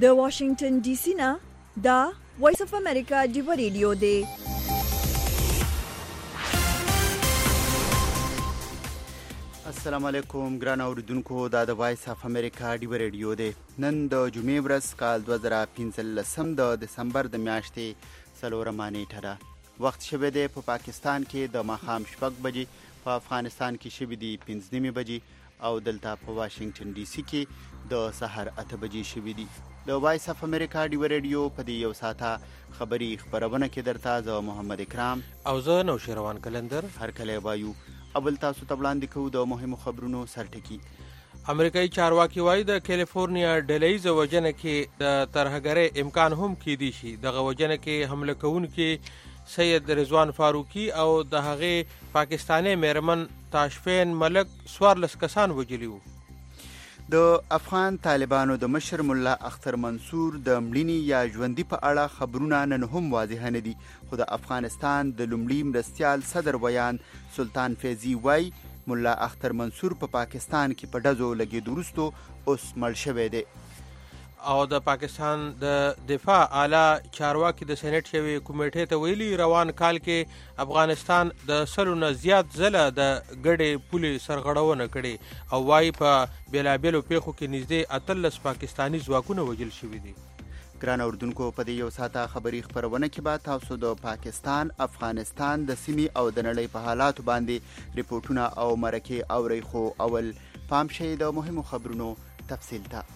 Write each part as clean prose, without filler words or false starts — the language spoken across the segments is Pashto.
د واشنگټن ډي سي نه دا وایس اف امریکا ډیو ریډیو دی. السلام علیکم ګران اوریدونکو، دا د وایس اف امریکا ډیو ریډیو دی. نن د جمعې ورځ کال 2015 د دسمبر د میاشتې 4 نیټه ده. وخت شوی دی په پاکستان کې د ماښام 6 بجې، په افغانستان کې شوی دی 5 بجې او دلته په واشنگټن ډي سي کې د سحر 8 بجې شوی دی. د وایس اف امریکا ډیو ریډیو په دې یو ساعته خبری خبرونه کې درته زه محمد اکرام او زه نوشیروان کلندر هر کله وایو. اول تاسو ته وړاندې کوو د مهمو خبرونو سرټکی. امریکایي چارواکي وایي د کیلیفورنیا ډلهییزه وژنه کې د ترهګرۍ امکان هم کیدی شي. دغه وژنه کې حمله کوونکي سید رضوان فاروقي او د هغې پاکستاني میرمن تاشفین ملک 14 کسان وژلي وو. د افغان طالبانو د مشر ملا اختر منصور د مړینې یا ژوندۍ په اړه خبرونه نن هم واضح نه دي، خو د افغانستان د لومړي مرستیال صدر ویان سلطان فیضي وایي ملا اختر منصور په پاکستان کې په ډزو لګېدو وروسته اوس مړ شوی دی. او د پاکستان د دفاع اعلی چارواکي د سېنات شوی کمیټې ته ویلي روان کال کې افغانستان د 100 نه زیات ځله د ګډې پولې سرغړونه کړې او وايي په بیلابیلو پیښو کې نږدې 18 پاکستانی ځواکونه وژل شوي دي. ګران اردوونکو، په دې یو ساعته خبري خبرونه کې به تاسو د پاکستان، افغانستان د سیمې او د نړۍ په حالاتو باندې ریپورتونه او مرکې اورئ، خو اول پام شئ د مهمو خبرونو تفصیل ته.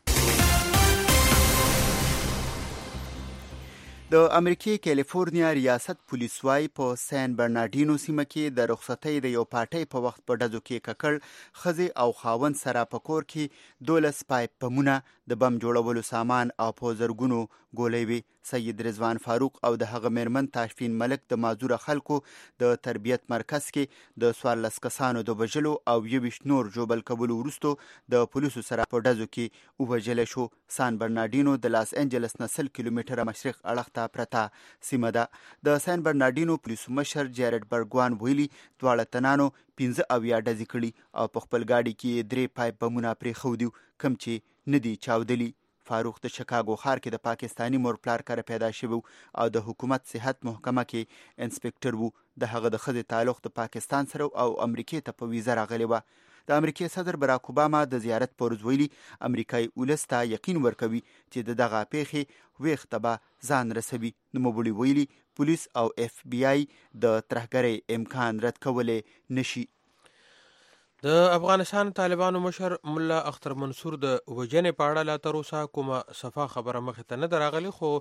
د امریکای کیلیفورنیا ریاست پولیس وايي په سان برنارډینو سیمه کې د رخصتۍ د یو پارټۍ په وخت په ډزو کې ککړ ښځې او خاوند سره په کور کې 12 پایپ بمونه، د بم جوړولو سامان او په زرګونو ګولۍ وي. سید رضوان فاروق او د هغه میرمن تاشفین ملک د معذوره خلکو د تربیت مرکز کې د 14 کسانو د وژلو او 21 نور ژوبل کولو وروسته د پولیسو سره په ډزو کې ووژل شو. سان برنارډینو د لاس انجلس نه 100 کیلومتره مشرق اړخ ته پرته سیمه ده. د سان برنارډینو پولیسو مشر جیرډ برګوان ویلي دواړه تنانو 15 ډزې کړي او په خپل ګاډي کې 3 پایپ بمونه پرېښودي کوم چې نه دي چاودلي. فاروق د شکاګو ښار کې د پاکستانی مور پلار کره پیدا شوی او د حکومت صحت محکمه کې انسپکټر وو. د هغه د ښځې تعلق د پاکستان سره او امریکې ته په ویزه راغلی و. د امریکې صدر براک اوباما د زیارت پر ورځ ویلي امریکایي ولس ته یقین ورکوي چې د دغه پیښې ویښته به ځان رسوي. نوموړي ویلي پولیس او اف بی آی د ترهګرۍ امکان رد کولی نشي. د افغانستان طالبانو مشر ملا اختر منصور د وژنې په اړه لا تر اوسه کومه صفا خبره مخې ته نه ده راغلې، خو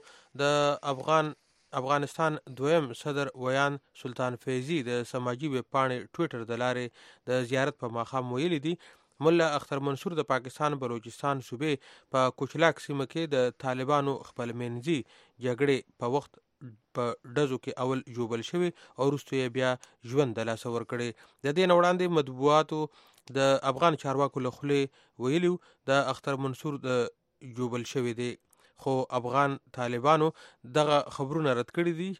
د افغانستان دویم صدر ویان سلطان فیضي د سماجي ویب پاڼې ټویټر د لارې د زیارت په ماښام ویلي دي ملا اختر منصور د پاکستان بلوچستان صوبې په کوچلاک سیمه کې د طالبانو خپل منځي جګړې په وخت په ډزو کې اول جوبل شوی او وروسته یې بیا ژوند د لاسه ورکړی. د دې نه وړاندې مطبوعاتو د افغان چارواکو له خولې ویلي د اختر منصور د جوبل شوی دی، خو افغان طالبانو دغه خبرونه رد کړي دي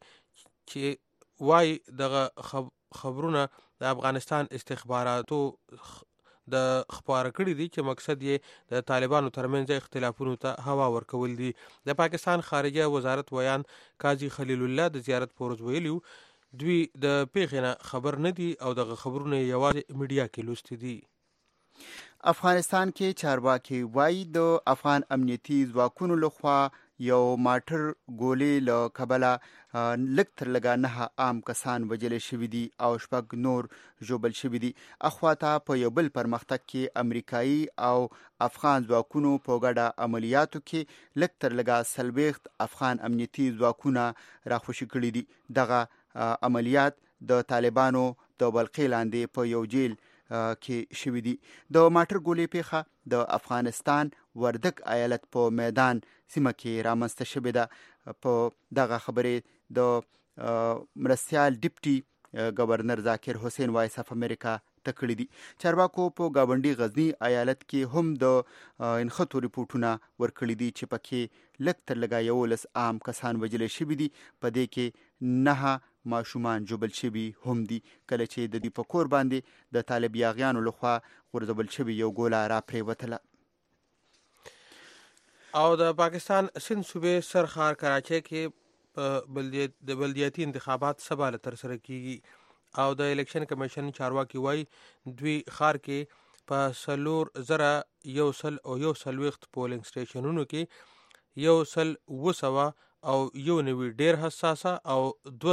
چې وايي دغه خبرونه د افغانستان استخباراتو د خبره کړي دي چې مقصد یې د طالبانو ترمنځ اختلافونو ته هوا ورکول دي. د پاکستان خارجه وزارت ویان قاضي خلیل الله د زیارت په ورځ ویلي دوی د پیښې نه خبر نه دي او دغه خبرونه یوازې میډیا کې لوستي دي. افغانستان کې چارواکي وایي د افغان امنیتي ځواکونو لخوا یو ماټر ګولې له کبله لږ تر لږه 9 عام کسان وژل شوي دي او 6 نور ژوبل شوي دي. اخواته په یو بل پرمختګ کې امریکایي او افغان ځواکونو په ګډه عملیاتو کې لږ تر لږه 40 افغان امنیتي ځواکونه راخوشي کړي دي. دغه عملیات د طالبانو د بلقې لاندې په یو جیل کې شوي دي. د ماټر ګولې پیښه د افغانستان وردک ایالت په میدان سیمه کې رامنځته شوې ده. په دغه خبرې د مرستیال ډیپټي گورنر ذاکر حسین وایس اف امریکا تکړی دي. چارواکو په گاونډي غزنی ایالت کې هم د انخطو ریپورتونه ورکړي دي چې پکې لږ تر لږه 11 عام کسان وژل شوي دي. په دې کې 9 ماشومان جوبل شوي هم دي کله چې د دې په کور باندې د طالب یاغیانو لخوا غورځول شوي یو ګوله را پریوتله. او د پاکستان سند صوبې سرخار کراچۍ کې د بلدیاتي انتخابات سبا له ترسره کیږي او د الیکشن کمیشن چارواکي وایي دوی خار کې په 4,140 پولینګ سټیشنونو کې 1,200 او 190 ډیر حساسه او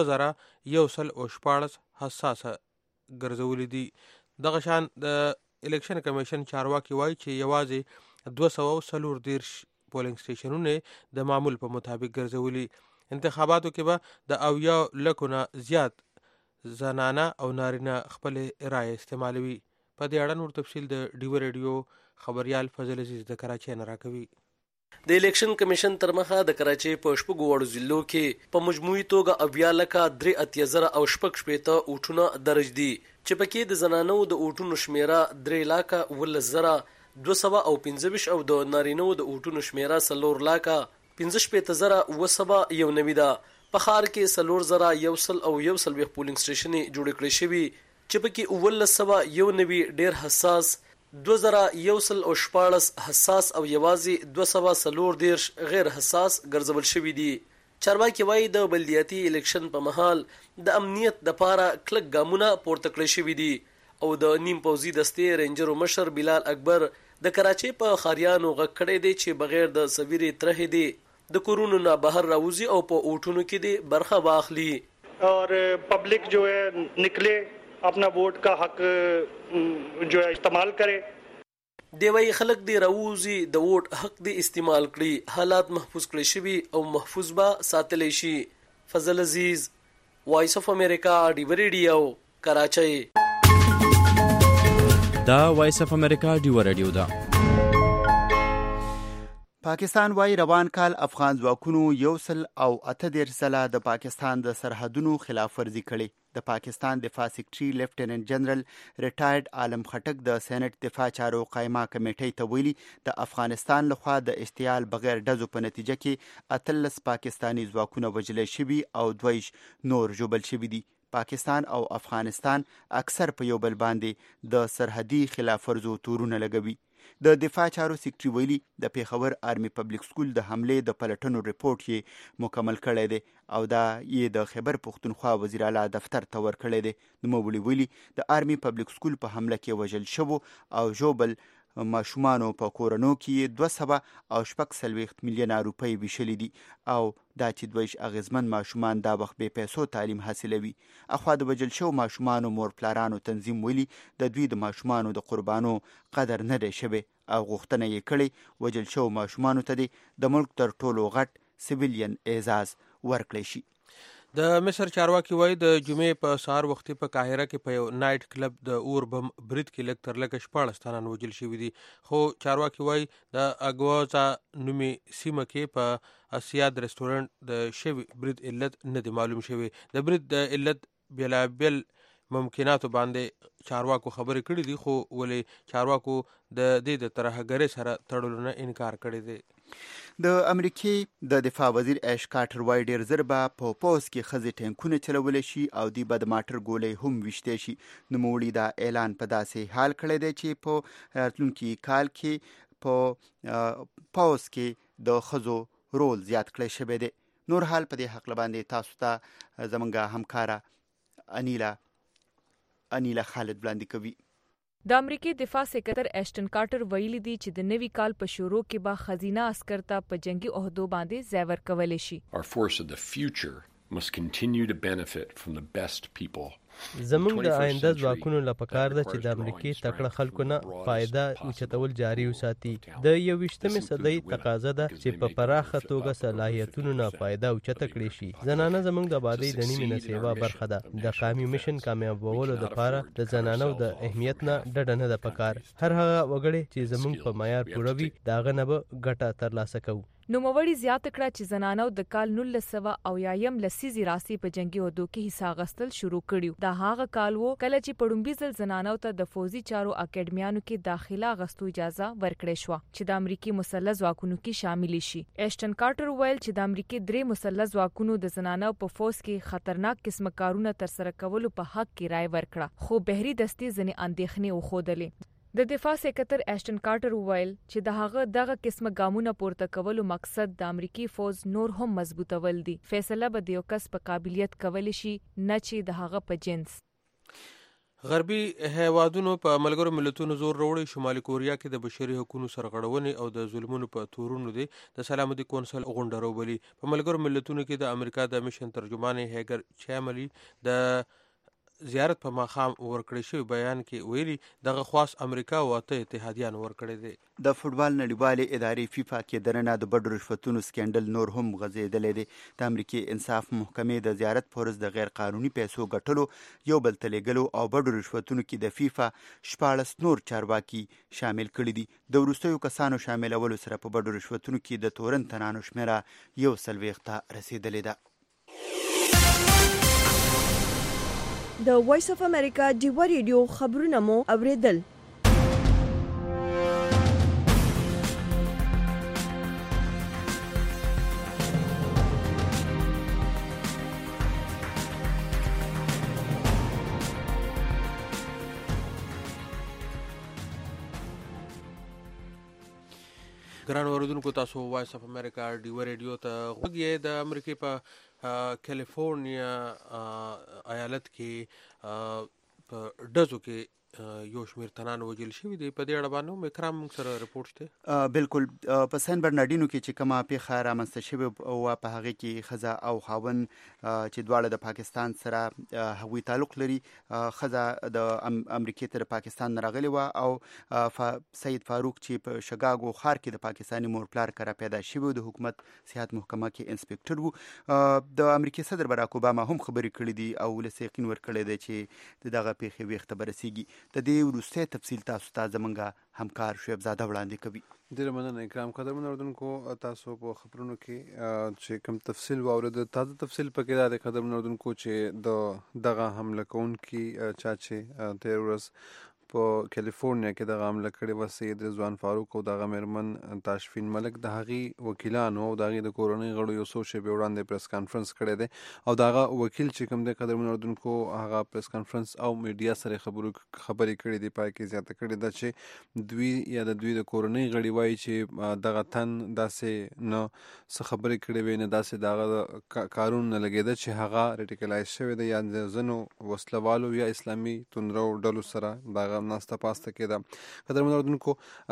2,114 حساسه ګرځولې دي. دغه شان د الیکشن کمیشن چارواکي وایي چې یوازې 240 پولینګ سټیشنونه د معمول په مطابق ګرځولي. انتخاباتو کې به د 80 لکو نه زیات زنانه او نارینه خپل رائے استعمالوي. په دې اړه نور تفصیل د ډیو ریډیو خبريال فضل عزیز د کراچۍ نه راکوي. د الیکشن کمیشن تر مخه د کراچۍ په شپږو وړو ضلعو کې په مجموعي توګه 80,03,000 او 6 اوټونه درج دي چې پکې د زنانو د اوټونو شمیره 3,10,225 او د نارینو د اوټونو شمیره 4,15,991 ده. په ښار کې 4,100 او 120 پولینګ سټیشنې جوړ کړي شوي چې پکې 1,991 ډیر حساس، 2,114 حساس او یوازې 240 غیر حساس ګرځول شوي دي. چارواکي وایي د بلدیاتي الیکشن په مهال د امنیت دپاره کلک ګامونه پورته کړی شوي دي او د نیم پوځي دستې رینجرو مشر بلال اکبر د کراچۍ په خاریانو غږ کړی دی چې بغیر د سویرې ترهې دی د کورونو نه بهر راوځي او په اوټونو کې دی برخه واخلي. और पब्लिक जो है निकले अपना वोट का हक जो है इस्तेमाल करे. دی وایي خلک دی راوځي د ووټ حق دی استعمال کړي، حالات محفوظ کړي شوي او محفوظ به ساتلی شي. فضل عزیز، وایس اف امریکا، ډیو ریډیو، کراچۍ. دا وایس اف امریکا ډیو ریډیو ده. پاکستان وايي روان کال افغان ځواکونو 138 ځله د پاکستان د سرحدونو خلاف ورزي کړې. د پاکستان دفاع سیکرټري لیفټیننټ جنرال ریټایرډ عالم خټک د سېنات دفاع چارو قائمه کمیټې ته ویلي د افغانستان لخوا د اشتعال بغیر ډزو په نتیجه کې 18 پاکستانی ځواکونه وژل شوي او 2 نور ژوبل شوي دي. پاکستان او افغانستان اکثر په یو بل باندې د سرحدي خلاف ورزو تورونه لګوي. د دفاع چارو سیکرټري ویلي د پیښور آرمي پبلک سکول د حملې د پلټنو ریپورت یې مکمل کړی دی او دا یې د خیبر پښتونخوا وزیر اعلی دفتر ته ورکړی دی. نوموړي ویلي د آرمي پبلک سکول په حمله کې وژل شوو او ژوبل ماشومانو په کورونو کې 246 میلیونه روپۍ ویشلې دي او دا چې 2 اغیزمن ماشومان دا وخت بې پیسو تعلیم حاصلوي. اخوا د وژل شوو ماشومانو مور پلارانو تنظیم ویلي د دوی د ماشومانو د قربانو قدر نه دی شوی او غوښتنه یې کړې وژل شوو ماشومانو ته د ملک تر ټولو غټ سیویلین اعزاز ورکړی شي. د مصر چارواکي وایي د جمعې په سهار وختي په قاهره کې په یو نایټ کلب د اور بم برید کې لږ تر لږه 14 تنان وژل شوي دي. خو چارواکي وایي د اګوازا نومې سیمه کې په اسیاد ریسټورانټ د شوي برید علت نه دی معلوم شوی. د برید د علت بېلابېل ممکناتو باندې چارواکو خبرې کړې دي، خو ولې چارواکو د دې د ترهګرۍ سره تړلو نه انکار کړی دی. د امریکې د دفاع وزیر ایش کارټر وایي ډیر زر به په پوز کې ښځې ټینکونه چلولی شي او دوی به د ماټر ګولۍ هم ویشتی شي. نوموړي دا اعلان په داسې حال کړی دی چې په راتلونکي کال کې په پوز کې د ښځو رول زیات کړی شوی دی. نور حال په دې حق باندې تاسو ته زموږ همکاره انیلا خالد وړاندې کوي. د امریکای دفاع سکرټر ایشټن کارټر ویلي دی چې د نوي کال په شروع کې به خزینه عسکر ته په جنگي عہدو باندې ځای ورکولی شي. Our force of the future must continue to benefit from the best people. زموږ د آینده ځواکونو له پکار ده چې د امریکای تکړه خلکو نه فایده اوچتول جاري وساتي. د 21مې صدۍ تقاضا ده چې په پراخه توګه صلاحیتونو نه فایده اوچته کړي شي. زنانه زموږ د آبادۍ د نیمې نه سیوا برخه ده. د قومي مشن کامیابولو لپاره د زنانو د اهمیت نه ډډه نه ده پکار. هر هغه وګړي چې زموږ په معیار پوره وي د هغه نه به ګټه ترلاسه کوو. نوموړي زیاته کړه چې زنانو د کال 1900 لسیزې راسي په جنگي عہدو کې حصہ اخیستل شروع کړیو. دا هغه کال وو کله چې په لومړي ځل زنانو ته د فوزي چارو اکیډمیانو کې داخله غوښتو اجازه ورکړې شو چې د امریکای مسلح ځواکونو کې شامل شي. ایشټن کارټر ویل چې د امریکای 3 مسلح ځواکونو د زنانو په فوز کې خطرناک قسم کارونه تر سره کولو په حق کې رائے ورکړه، خو بهري دستې ځنې اندېښنې وښودلې. د دفاع سکرټر ایشټن کارټر وویل چې د هغه دغه قسمه ګامونه پورته کولو مقصد د امریکای فوز نور هم مضبوطول دي. فیصله به د یو کس په قابلیت کولی شي نه چې د هغه په جنس. غربي هیوادونو په ملګرو ملتونو زور وروړی شمالي کوریا کې د بشري حقوقو سرغړونې او د ظلمونو په تورونو دی د سلامتي کونسل غونډه راوبلي. په ملګرو ملتونو کې د امریکا د میشن ترجمان هیګر چاملی د زیارت په ماخام ورکړی شوی بیان کې ویلي دغه خواص امریکا او اته اتحادیان ورکړی دی. د فوټبال نړیوالې ادارې فیفا کې درنه د بډو رشوتونو سکینډل نور هم غځېدلی دی. د امریکای انصاف محکمې د زیارت پورز د غیر قانوني پیسو ګټلو یو بل ته لیږلو او بډو رشوتونو کې د فیفا 14 نور چارواکي شامل کړي دي. د وروستیو کسانو شاملولو سره په بډو رشوتونو کې د تورن تنانو شمیره 140 ته رسیدلې ده. د وایس اف امریکا ډیوا ریډیو خبرونه مو اوریدل. ګران اوریدونکو تاسو وایس اف امریکا ډیوا ریډیو ته غوږ یې. د امریکای په کیلیفورنیا ایالت کې په ډزو کې یو شمیر تنان وجل شوی دی. په دې اړه باندې اکرام سره رپورټ شته. بالکل په سین برناډینو کې چې کومه پیښه رامنځته شوې او په هغه کې ښځه او خاوند چې دواړه د پاکستان سره هغوی تعلق لري. ښځه د امریکې تر پاکستان راغلی و او سید فاروق چې په شګاګو ښار کې د پاکستاني مور پلار کره پیدا شوی د حکومت صحت محکمه کې انسپکټر و. د امریکای صدر باراک اوباما هم خبرې کړې دي او ولس یقین ورکړی دی چې دغه پیښې وخت به رسیږي. د دې وروستی تفصیل تاسو ته زمونږ همکار شعیب زاده وړاندې کوي. ډېره مننه اکرام. قدرمنو اردوونکو تاسو په خبرونو کې چې کوم تفصیل واورید تازه تفصیل پکې دا د قدرمنو اردوونکو چې دغه حمله کوونکي چا چې تیر ورځ په کیلیفورنیا کې دغه حمله کړې وه سید رضوان فاروق او دغه میرمن تاشفین ملک د هغې وکیلانو او د هغې د کورنۍ غړو یو څو شېبې وړاندې پریس کانفرنس کړی دی او د هغه وکیل چې کوم دی قدرمنو اردوونکو هغه پریس کانفرنس او میډیا سره خبرې کړې دي. پای کې زیاته کړې ده چې دوی یا د دوی د کورنۍ غړي وایي چې دغه تن داسې نه څه خبرې کړې وي نه داسې دغه کارونه نه لګېده چې هغه ریډیکلایز شوی دی یا د ځینو وسلوالو یا اسلامي توندرو ډلو سره دغه ناسته پاسته کېده. قدرمنو اردوونکو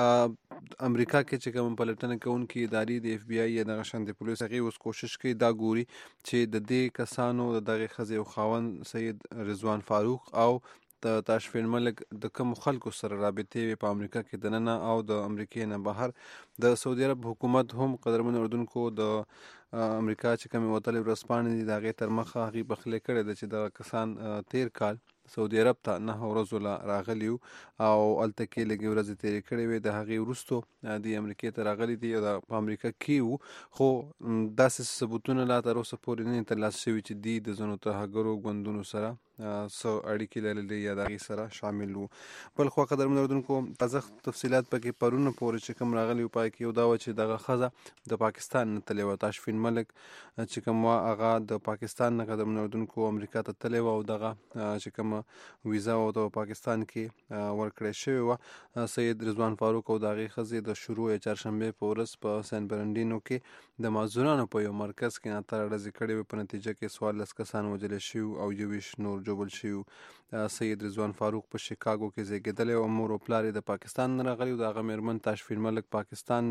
امریکا کې چې کوم پلټنه کوونکي ادارې د اف بی آی یا دغه شانتې پولیس هغې اوس کوشش کوي دا ګوري چې د دې کسانو د دغې ښځې او خاوند سید رضوان فاروق او د تاشفین ملک د کوم خلکو سره رابطې وي په امریکا کې دننه او د امریکې نه بهر. د سعودي عرب حکومت هم قدرمنو اردوونکو د امریکا چې کومې وتلې ورځپاڼې دي د هغې تر مخه هغې پخلی کړی ده چې دغه کسان تیر کال سعودي عرب ته 9 ورځو لا راغلي وو او هلته کې لږې ورځې تېرې کړې وې. د هغې وروستو د امریکې ته راغلي دي او په امریکا کې وو خو داسې ثبوتونه لا تر اوسه پورې نه ترلاسه شوي چې دوی د ځینو ترهګرو ګوندونو سره څه اړیکې لرلې یا د هغې سره شامل وو. بل خوا قدرمنو اردوونکو تازه تفصیلات پکې پرونه پورې چې کوم راغلي وو پای کې یو دا وه چې دغه ښځه د پاکستان نه تللې وه. تاشفین ملک چې کوم وه هغه د پاکستان نه قدرمنو اردوونکو امریکا ته تللې وه او دغه چې کومه ویزا او د پاکستان کې ورکړی شوې وه. سید رضوان فاروق او د هغې ښځې د شروع یا چهارشنبې په ورځ په سین برنډینو کې د معذورانو په یو مرکز کې ناتاره ډزې کړې وې. په نتیجه کې 14 کسان وژلی شوي او 21 نور ژوبل شوي. سید رضوان فاروق په شیکاګو کې زیږېدلی او مور او پلار یې د پاکستان نه راغلي او د هغه میرمن تاشفین ملک پاکستان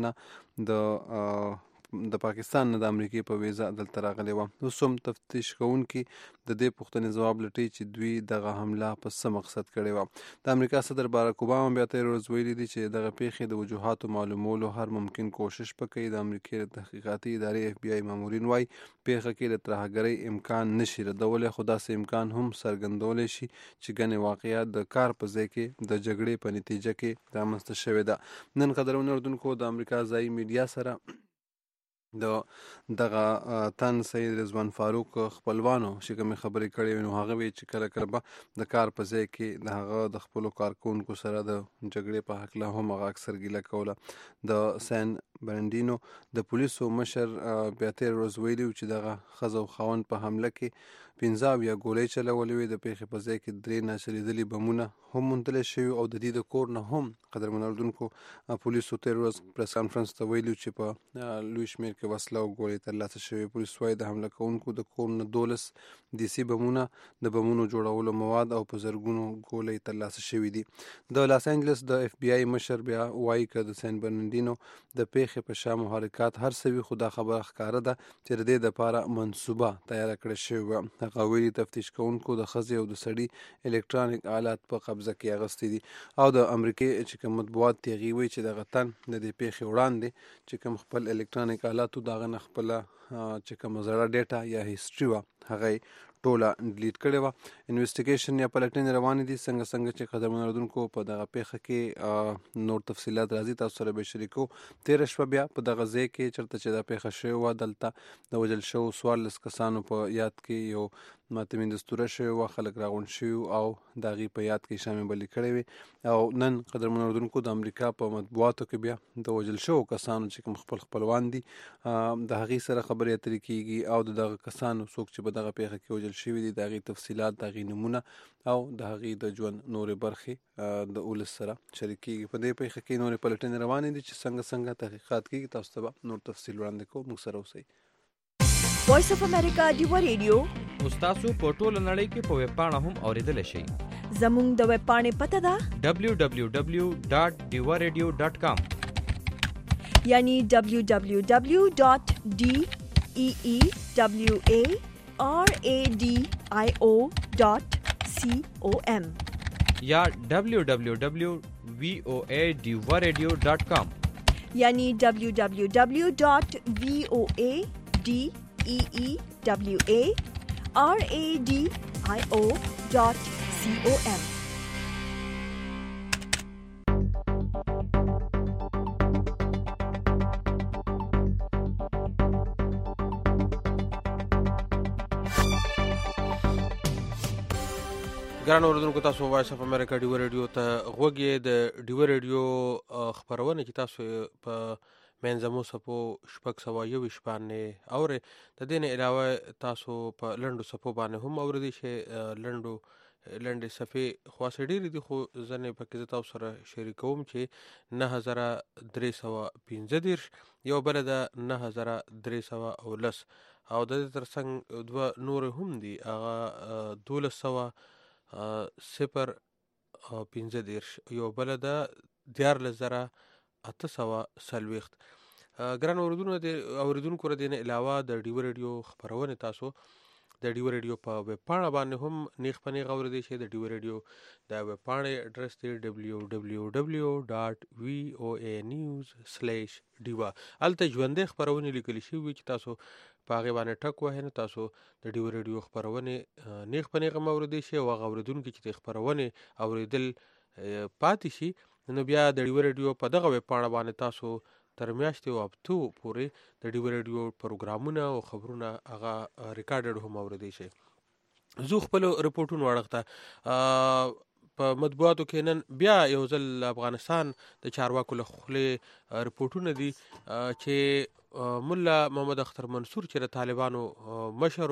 نه د پاکستان نه د امریکې په ویزا دلته راغلی وه. اوس هم تفتیش کوونکي د دې پوښتنې ځواب لټوي چې دوی دغه حمله په څه مقصد کړې وه. د امریکا صدر باراک اوباما بیا تېره ورځ ویلي دي چې دغه پیښې د وجوهاتو معلومولو هر ممکن کوشش به کوي. د امریکې د تحقیقاتي ادارې اف بی آی مامورین وایي پیښه کې د ترهګرۍ امکان نشي ردولی خو داسې امکان هم څرګندولی شي چې ګڼې واقعیات د کار په ځای کې د جګړې په نتیجه کې رامنځته شوې ده. نن قدرمنو اردوونکو د امریکا ځایي میډیا سره دغه تن سید رضوان فاروق خپلوانو چې کومې خبرې کړې وې نو هغه وی چې کله کله به د کار په ځای کې د هغه د خپلو کارکوونکو سره د جګړې په هکله هم هغه اکثر ګیله کوله. د سین برنډینو د پولیسو مشر بیا تیر ورځ ویلي چې دغه ښځه او خاوند په حمله کې 15 ګولۍ چلولې وې. د پیښې په ځای کې 3 ناچلیدلي بمونه هم موندل شوي او د دې د کور نه هم قدرمن اردوونکو پولیسو تیر ورځ پریس کانفرنس ته ویلي چې په لوی شمېر کې وسله او ګولۍ ترلاسه شوې. پولیس وایي د حمله کوونکو د کور نه 12 دیسي بمونه، د بمونو جوړولو مواد او په زرګونو ګولۍ ترلاسه شوي دي. د لاس انجلس د اف بی آی مشر بیا وایي که د سین برناردینو د پیښې په شا محرکات هر څه وي، خو دا خبره ښکاره ده چې د دې دپاره منصوبه تیاره کړې شوې وه. هغه ویلي تفتیش کوونکو د ښځې او د سړي الکترونیک آلات په قبضه کې اخیستي دي. او د امریکې چې کوم مطبوعات دي هغې وایي چې دغه تن د دې پیښې وړاندې چې کوم خپل الکترونیک آلات و د هغه نه خپله چې کومه زړه ډیټا یا هیسټري وه هغه ټوله ډیلیټ کړې وه. انویسټیګیشن یا پلټنې روانې دي. څنګه چې قدرمن اردوونکو په دغه پیښه کې نور تفصیلات راځي تاسو سره به شریکو. تېره شپه بیا په دغه ځای کې چېرته چې دا پیښه شوې وه دلته د وژل شوو 14 کسانو په یاد کې یو ماتمین دستوره شوې وه، خلک راغونډ شوي او د هغې په یاد کې شامې بلې کړې وې. او نن قدرمن اردوونکو د امریکا په مطبوعاتو کې بیا د وژل شوو کسانو چې کوم خپلوان دي د هغې سره خبرې اترې کېږي او د دغه کسانو څوک چې په دغه پیښه کې وژل شوي دي د هغې تفصیلات، د هغې نومونه او د هغې د ژوند نورې برخې د ولس سره شریکېږي. په دې پیښه کې نورې پلټنې روانې دي چې څنګه تحقیقات کېږي. تاسو ته به نور تفصیل وړاندې کوو. موږ سره اوسئ. وایس اف امریکا ډیوا ریډیو تاسو په ټوله نړۍ کې په ویب پاڼه هم اوریدلی شئ. زموږ د ویب پاڼې پته ده www.diwaradio.com یعنی www.deewaradio.com یا www.voadiwaradio.com یعنی www.voadeewaradio.com. ګران اوریدونکو، تاسو وایس اف امریکا ډیو ریډیو ته غوږ یې. د ډیو ریډیو خپرونه چې تاسو په منځمو صفو 621 باندې اورئ. د دې نه علاوه تاسو په لنډو صفو باندې هم اوریدئ شئ. لنډې صفحې خاصې ډېرې دي، خو ځینې پکې زه تاسو سره شریکوم چې 9315 یو بله ده 9310 او د دې تر څنګ دوه نورې هم دي، هغه 1200 یو بله ده 14840. ګران اوریدونکو ردې نه علاوه د ډیو ریډیو خپرونې تاسو د ډیو ریډیو په ویب پاڼه باندې هم نیغ په نیغ اوریدئ شئ. د ډیو ریډیو د ویب پاڼې اډرس دی www.voanews/diva. هلته ژوندۍ خپرونې لیکل شوي چې تاسو په هغې باندې ټک وهئ نو تاسو د ډیو ریډیو خپرونې نیغ په نیغ هم اوریدئ شئ. او هغه اوریدونکي چې د خپرونې اوریدل پاتې شي نو بیا د ډیو ریډیو په دغه ویب پاڼه باندې تاسو تر میاشتې او هفتو پورې د ډیو ریډیو پروګرامونه او خبرونه هغه ریکارډډ هم اوریدئ شئ. زه خپلو رپورټونو اړخ ته په مطبوعاتو کې نن بیا یو ځل افغانستان د چارواکو له خولې رپورټونه دي چې ملا محمد اختر منصور چې د طالبانو مشر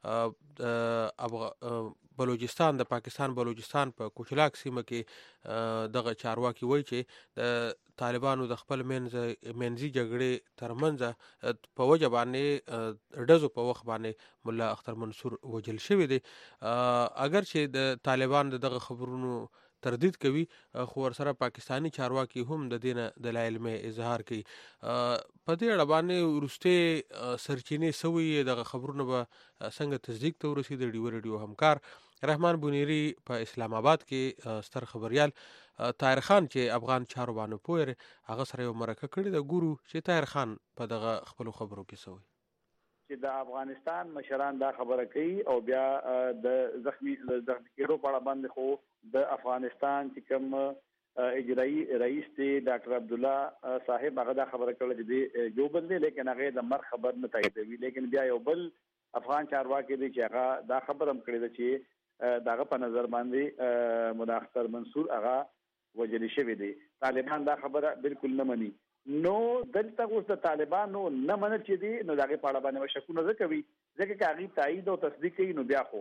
بلوچستان د پاکستان بلوچستان په کوچلاک سیمه کې دغه چارواکي وایي چې د طالبانو د خپل منځي جګړې ترمنځ په وجه باندې ډزو په وخت باندې ملا اختر منصور وژل شوی دی. اگر چې د طالبان دغه خبرونو تردید کوي، خو ورسره پاکستانی چارواکي هم د دې نه دلایل مې اظهار کوي. په دې اړه باندې وروستۍ سرچینې سوي دغه خبرونه به څنګه تصدیق ته ورسېد. د ډیو ریډیو همکار رحمان بونیری په اسلام آباد کې ستر خبریال طاهر خان چې افغان چارو باندې پوهه هغه سره یو مرکه کړې ده. ګورو چې طاهر خان په دغه خپلو خبرو کې سوي چې د افغانستان مشران دا خبره کوي او بیا د زخمی کېدو په اړه باندې خو د افغانستان چې کوم اجرایی رئیس دی ډاکټر عبد الله صاحب هغه دا خبره کړې چې جو بل دی، لیکن هغه د مر خبر نه تاییدوي. لیکن بیا یو بل افغان چارواکي دی چې هغه دا خبره هم کړې ده چې داغه په نظر باندې ملا اختر منصور هغه وجل شوی دی. طالبان دا خبره بالکل نه مني. نو دلته اوس د طالبانو نه منل چې دي نو دغه په اړه باندې شکونه زکوي ځکه چې هغه تایید او تصدیق کوي نو بیا خو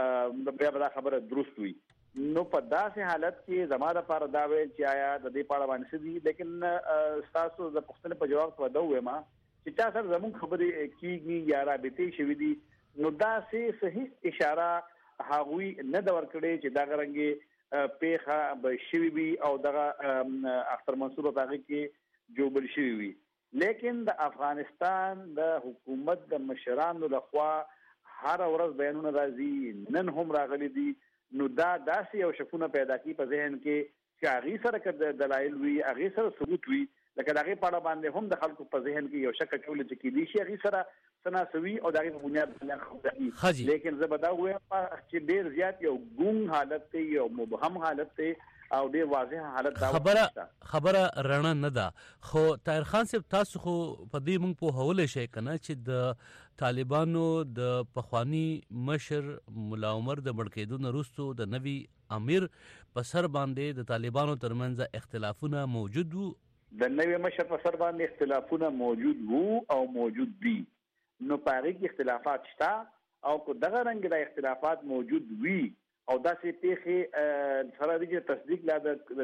بیا به خبره درست وي. نو په داسې حالت کې زموږ لپاره دا ویل چې آیا د دې په اړه باندې څه دي، لیکن تاسو د پوښتنې په جواب کې ودا وایم چې چا سره زموږ خبرې کیږي یا رابطې شوي دي نو داسې صحیح اشاره هغوی نه د ورکړې چې دغه رنګې پیښه به شوي وي او دغه اختر منصور هغه کې جوړ شوي وي. لیکن د افغانستان د حکومت د مشرانو لخوا هر ورځ بیانونه راځي، نن هم راغلي دي، نو دا داسې یو شکونه پیدا کی په ذهن کې چې هغې سره که دلایل وي، هغې سره ثبوت وي، لکه د هغې په اړه باندې هم د خلکو په ذهن کې یو شک اچولی چې کیدای شي هغې سره څه ناسوي او د هغې په بنیاد باندې. لیکن زه به دا ووایم چې ډېر زیات یو ګونګ حالت دی، یو مبهم حالت دی او ډېر واضح حالت دا خبره رڼا نه ده. خو طاهر خان صاحب تاسو خو په دې موږ پوهولی شئ که نه چې د طالبانو د پخواني مشر ملا عمر د مړ کېدو نه وروستو د نوي امیر په سر باندې د طالبانو ترمنځ اختلافونه موجود وو. د نوي مشر په سر باندې اختلافونه موجود وو او موجود دي. نو په هغې کې اختلافات شته او که دغه رنګ د اختلافات موجود وي او داسې پیښې سره دي چې تصدیق لا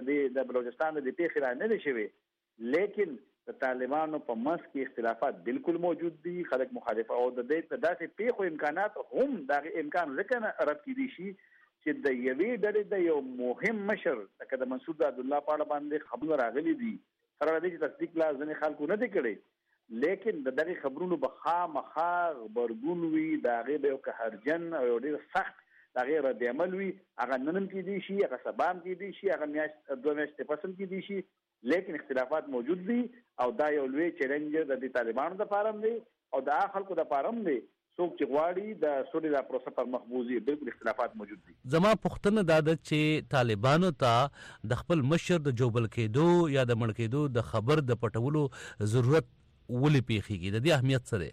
د بلوچستان د پیښې را نه دي شوي، لیکن د طالبانو په منځ کې اختلافات بالکل موجود دي، خلک مخالف او د داسې پیښو امکانات هم دغه امکان ځکه نه رد کیدی شي چې د یوې ډلې د یو مهم مشر لکه د منصور د عبدالله په اړه باندې خبرونه راغلي دي، سره دي چې تصدیق لا ځینې خلکو نه دي کړی، لیکن د دغه خبرونو به خامخا غبرګون وي، د هغې به یو قهرجن او یو ډېر سخت د هغې رد عمل وي. هغه نن هم کیدی شي، هغه سبا هم کیدی شي، هغه دوه میاشتې پس هم کیدی شي، لیکن اختلافات موجود دي او دا یو لوی چیلنج د دې طالبانو دپاره هم دی او د هغه خلکو دپاره هم دی څوک چې غواړي د سولې دا پروسه پر مخ بوځي. بالکل اختلافات موجود دي. زما پوښتنه دا ده چې طالبانو ته د خپل مشر د جوبل کېدو یا د مړ کېدو د خبر د پټولو ضرورت ولې پیښیږي؟ د دې اهمیت څه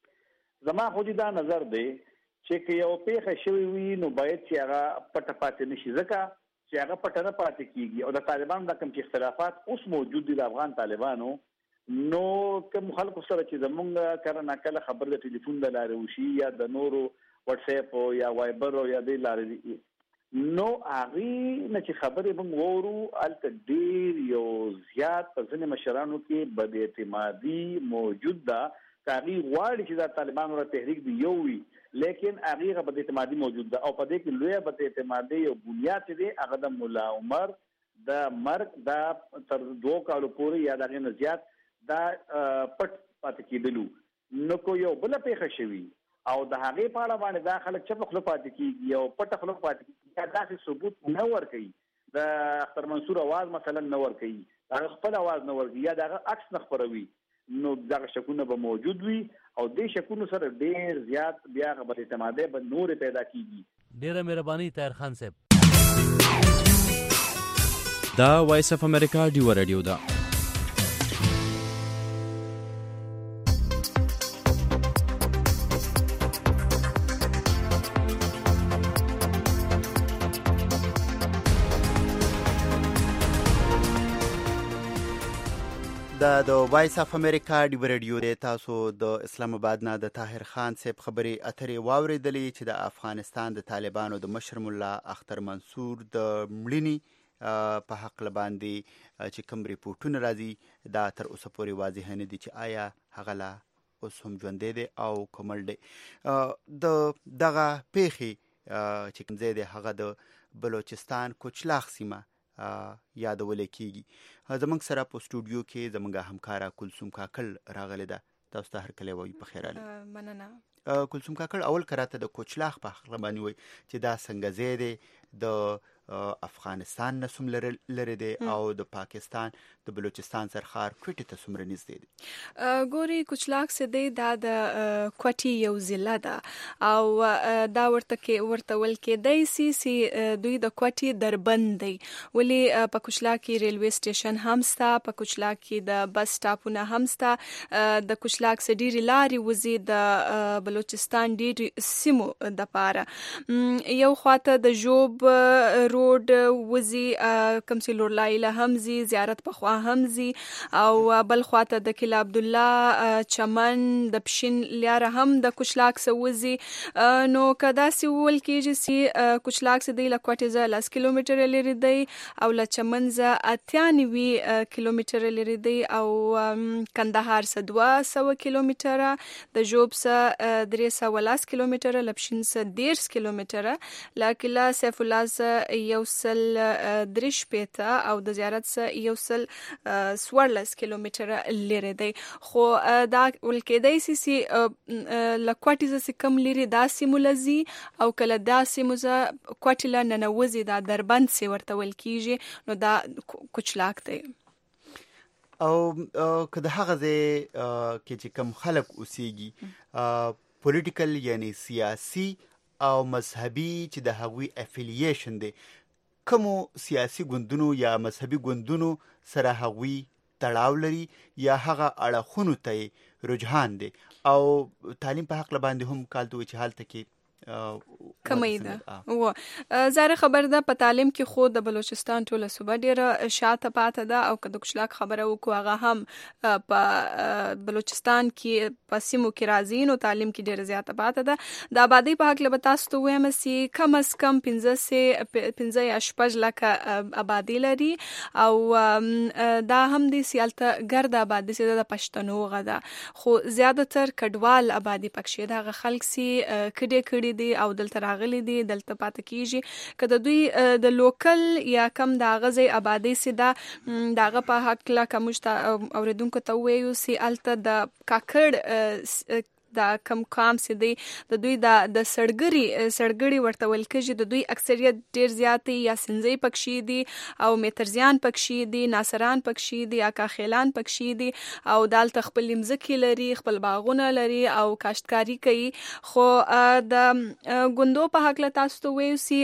دی؟ زما خو دا نظر دی چې که یو پیښه شوې وي نو باید چې هغه پټه پاتې نه شي، ځکه چې هغه پټه نه پاتې کیږي او د طالبانو دا کوم چې اختلافات اوس موجود دي د افغان طالبانو، نو کوم خلکو سره چې زمونږ کله ناکله خبر د ټلیفون د لارې وشي یا د نورو واتس اپ یا وایبر او یا د لارې، نو هغې نه چې خبرې موږ وورو هلته ډېر یو زیات په ځینې مشرانو کې بد اعتمادي موجود ده. که هغې غواړي چې دا طالبانو را تحریک دی یو وي، لیکن هغې بد اعتمادي موجود ده او په دې کې لویه بد اعتمادي یو بنیاد چې دی هغه د ملا عمر د مرګ دا تر 2 کالو پورې یا د هغې نه زیات دا پټ پاتې کېدلو. نو کو یو بله پیښه شوي او د هغې په اړه باندې دا خلک چپه خوله پاتې کېږي او پټه خوله پاتې کېږي یا داسې ثبوت نه ورکوي، د اختر منصور اواز مثلا نه ورکوي، هغه خپل اواز نه ورکوي یا د هغه عکس نه خپروي، نو دغه شکونه به موجود وي او دې شکونو سره ډېر زیات بیا بد اعتمادي به نور پیدا کیږي. ډېره مهرباني طاهر خان صاحب. دا وایس اف امریکا ډیو رادیو ده. د وایس اف امریکا ډیو رادیو دی. تاسو د اسلام آباد نه د طاهر خان صاحب خبرې اترې واورېدلې چې د افغانستان د طالبانو د مشر ملا اختر منصور د مړینې په حق باندې چې کوم ریپورتونه راځي دا تر اوسه پورې واضح نه دي چې آیا هغه لا اوس هم ژوندی دی او کومل دی. د دغه پیښې چې کوم ځای دی هغه د بلوچستان کوچلاخ سیمه یادول کیږي. زمونږ سره په سټوډیو کې زمونږ همکاره کلثوم کاکل راغلی ده. تاسو ته هر کله وایي په خیر علي. مننه. کلثوم کاکل اول کراته د کوچلاخ په حق باندې وایي چې دا څنګه ځای دی، د افغانستان نه څومره لرې دی او د پاکستان د بلوچستان سرخار کوټې ته څومره نږدې دی؟ ګوري کوچلاخ چې دی دا د کوټې یو ضلع ده او دا ورته ویل کېدی سي چې دوی د کوټې دربند دی، ولې په کوچلاخ کې ریلوے سټیشن هم سته، په کوچلاخ کې د بس سټاپونه هم سته، د کوچلاخ څخه ډېرې لارې وځي د بلوچستان ډېرې سیمو دپاره. یو خواته د ژوب روډ وزي کوم چې لور لایله همزي زیارت په خوا همزي او بل خواته د کلا عبد الله چمن د پښین لاره هم د کوچلاک سوزي نو کدا سی ول کېږي سي کوچلاک سي د لکوټه 10 کیلومتر لري دی او ل چمنزه 98 کیلومتر لري دی او کندهار سه 200 کیلومتر د جوب سه 310 کیلومتر لپشین سه 10 کیلومتر لکلا سیف الله سه یوسل درش پته او د زیارت سه یوسل 14 کیلومتر لري دی خو دا ولکېدای سي لکوټه سه کم لري دا سیمولزي او کله دا سیموزه کوټله ننوزي دا دربند سي ورته ول کیږي نو دا کوچلاک دی او که د هغه ځای کې چې کم خلک اوسېږي پولیټیکل یعنی سیاسي او مذهبي چې د هغوی افیلیشن دی کومو سیاسي ګوندونو یا مذهبي ګوندونو سره هغوی تړاو لري یا هغه اړخونو ته رجحان دی او تعلیم په حق باندې هم کالته چې حالت کې کمی ده و زاره خبر ده په تعلیم کې خود د بلوچستان ټوله صوبه ډیره شاته پاته ده او که د کوچلاک خبره وکړو هغه هم په بلوچستان کې په سیمو کې راځي نو تعلیم کې ډیره زیاته پاته ده د آبادی په حق له تاسو ته وایم سي کم از کم 15 یا 18 لکه آبادی لري او دا هم د سیالته ګرد آبادی سي د پښتنو غدا خو زیاده تر کډوال آبادی پکښې دا خلک سي کډې دي او دلته راغلي دي دلته پاتې کیږي که د دوی د لوکل یا کم د غزي آبادی سي دغه په حق لا کومشت اوریدونکو ته ویو سي الته د کاکړ دا کم سي دی د دوی د سړګړي ورته ول کېږي د دوی اکثریت ډیر زیات یا سنځي پکشي دي او میترزیان پکشي دي ناصران پکشي دي اکا خیلان پکشي دي او دالته خپل مزکی لري خپل باغونه لري او کاشتکاری کوي خو د ګوندو په حق له تاسو ته ویو سي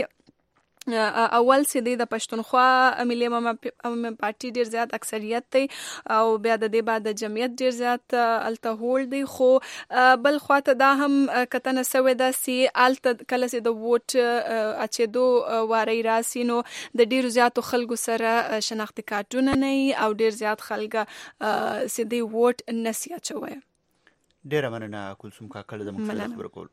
اول سي د پښتونخوا ملي پارټي ډیر زیات اکثریت دی او بیا د دې بعد د جمعیت ډیر زیات الته دی خو بل خواته دا هم کتنه سوي ده سي الته کله سي د ووټ اچېدو واري راسي نو د ډیر زیاتو خلکو سره شناختی کارتونه نه او ډیر زیات خلک سي د ووټ نسي اچوي ډیر مننه کلثوم کاکړ د مختلف خبرو کول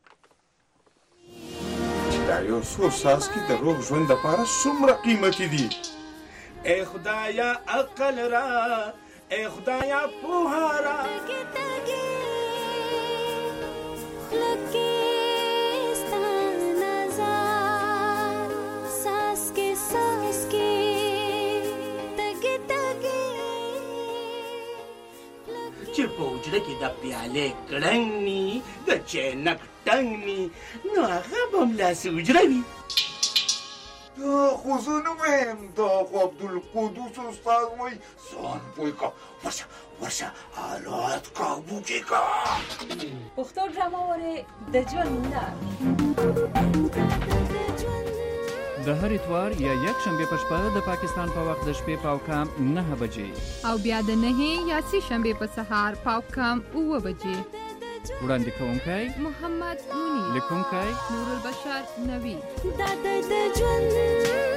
دا یو څو ساس کې د روغ ژوند لپاره څومره قیمتي دي ای خدایا عقل را ای خدایا پوها را چې په وجره کې د پیالې کړنګ ني د چینک ټنګ ني نو هغه به هملاسې وجره وي دا خو زه نه وایم دا خو عبدالقدوس استاد وایي ځان پوه که ورشه حالات کابو کې که پښتو ډرامه ورې د ژوند لار د هر اتوار یا یک شنبه په شپه د پاکستان په وخت د شپې پاوکام 9 بجې او بیا د 9 یا 3 شنبه په سهار پاوکام 9 بجې وړاندې کوونکی محمد مونی لیکونکی نور البشر نوی د ژوند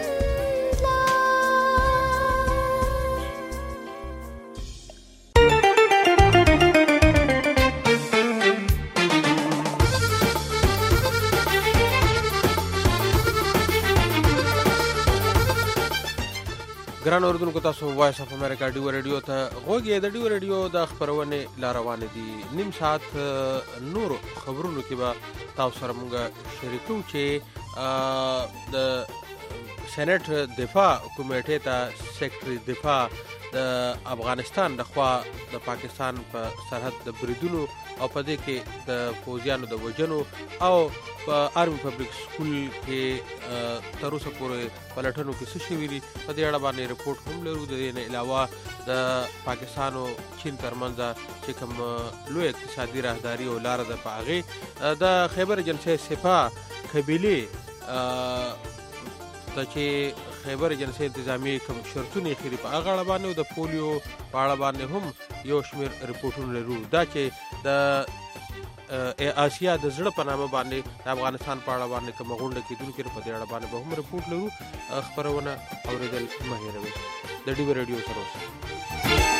ګران اوردونکو تاسو وایس اف امریکا ډیو ریډیو ته غوږی د ډیو ریډیو د خبرونه لا روان دي نیم ساعت نور خبرونو کې به تاسو سره موږ شریکو چې د سېنات دفاع کمیټې ته سیکرټري دفاع د افغانستان د خوا د پاکستان په سرحد د بریدونو او په دې کې د فوجیانو د وجنو او په آرمي پبلک سکول کې تر اوسه پورې پلټنو کې څه شوي دي په دې اړه باندې رپورټ هم لرو د دې نه علاوه د پاکستان او چین ترمنځ چې کوم لوی اقتصادي راهداري او لار ده په هغې د خیبر ایجنسۍ سپاه قبیلې ته چې خیبر ایجنسۍ انتظامی کوم شرطونه خېری په هغه اړه باندې او د پولیو په اړه باندې هم یو شمېر رپورټونه لرو دا چې د آسیا د زړه په نامه باندې د افغانستان په اړه باندې کومه غونډه کېدونکې په دې اړه باندې به هم رپورټ لرو. خپرونه اورېدل مه هېروئ. د ډي وی رادیو سره اوسئ.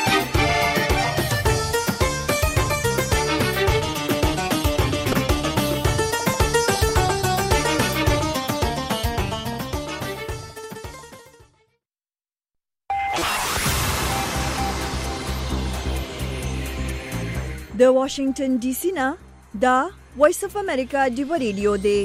د واشنگټن ډي سي نه دا وایس اف امریکا ډیو ریډیو دی.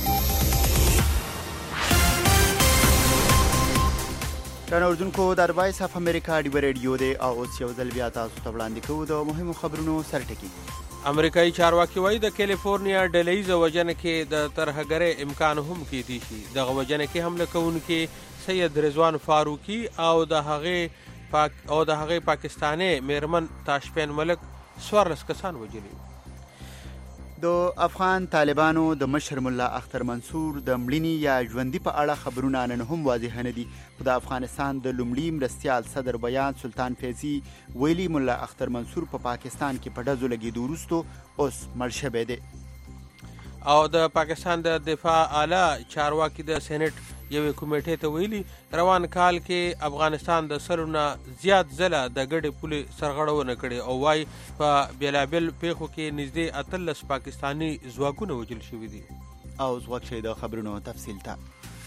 ګرانو اوریدونکو د وایس اف امریکا ډیو ریډیو دی او اوس یو ځل بیا تاسو ته وړاندې کوو د مهمو خبرونو سرټکی. امریکایي چارواکي وایي د کیلیفورنیا ډلهییزه وژنه کې د ترهګرۍ امکان هم کېدی شي. دغه وژنه کې حمله کوونکي سید رضوان فاروقي او د هغې پاکستاني میرمن تاشفین ملک 14 کسان وژلي. د افغان طالبانو د مشر ملا اختر منصور د مړینې یا ژوندي په اړه خبرونه نن هم واضح نه دي. خو د افغانستان د لومړي مرستیال صدر بیان سلطان فیضي ویلي ملا اختر منصور په پاکستان کې په ډزو لګېدو وروسته اوس مړ شوی دی. او د پاکستان د دفاع اعلی چارواکي د سېنات یوې کمیټې ته ویلي روان کال کې افغانستان د 100 نه زیات ځله د ګډې پولې سرغړونه کړې او وايي په بیلابیل پیښو کې نږدې 18 پاکستاني ځواکونه وژل شوي دي. او ځواک شي د خبرونو تفصیل ته.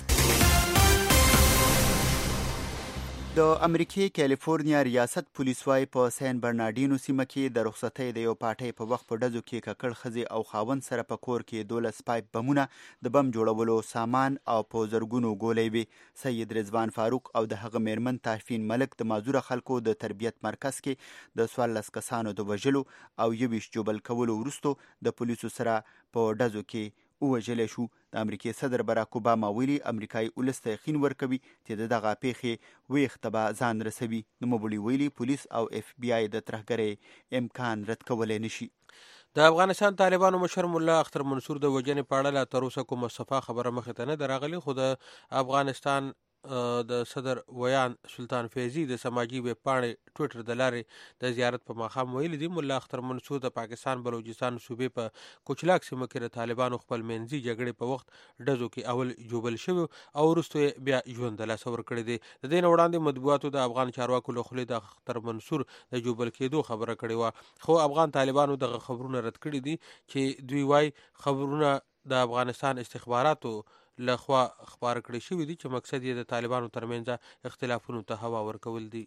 د امریکای کیلیفورنیا ریاست پولیس وايي په سین برنارډینو سیمه کې د رخصتۍ د یو پارټۍ په وخت په ډزو کې ککړ ښځې او خاوند سره په کور کې 12 پایپ بمونه د بم جوړولو سامان او په زرګونو ګولۍ وي. سید رضوان فاروق او د هغه میرمن تاشفین ملک د معذوره خلکو د تربیت مرکز کې د 14 کسانو د وژلو او 21 جوبل کولو وروسته د پولیسو سره په ډزو کې ووژلی شو. د امریکای صدر براک اوباما ویلي امریکایي ولس ته یقین ورکوي چې د دغه پیښې ویښته به ځان رسوي. نوموړي ویلي پولیس او اف بی آی د ترهګرۍ امکان رد کولی نشي. د افغانستان طالبانو مشر ملا اختر منصور د وژنې په اړه لا تر اوسه کومه صفا خبره مخې ته نه ده راغلې. خو د افغانستان د صدر ویان سلطان فیضي د سماجي ویب پاڼې ټویټر د لارې د زیارت په ماښام ویلي دي ملا اختر منصور د پاکستان بلوچستان صوبې په کوچلاک سیمه کې د طالبانو خپل منځي جګړې په وخت ډزو کې اول جوبل شوی او وروسته بیا ژوند له لاسه ورکړی دی. د دې نه وړاندې مطبوعاتو د افغان چارواکو له خولې د اختر منصور د جوبل کېدو خبره کړې وه. خو افغان طالبانو دغه خبرونه رد کړي دي چې دوی وايي خبرونه د افغانستان استخباراتو لخوا خبر کړی شوی دي چې مقصد یې د طالبانو ترمنځ اختلافونو ته هوا ورکول دي.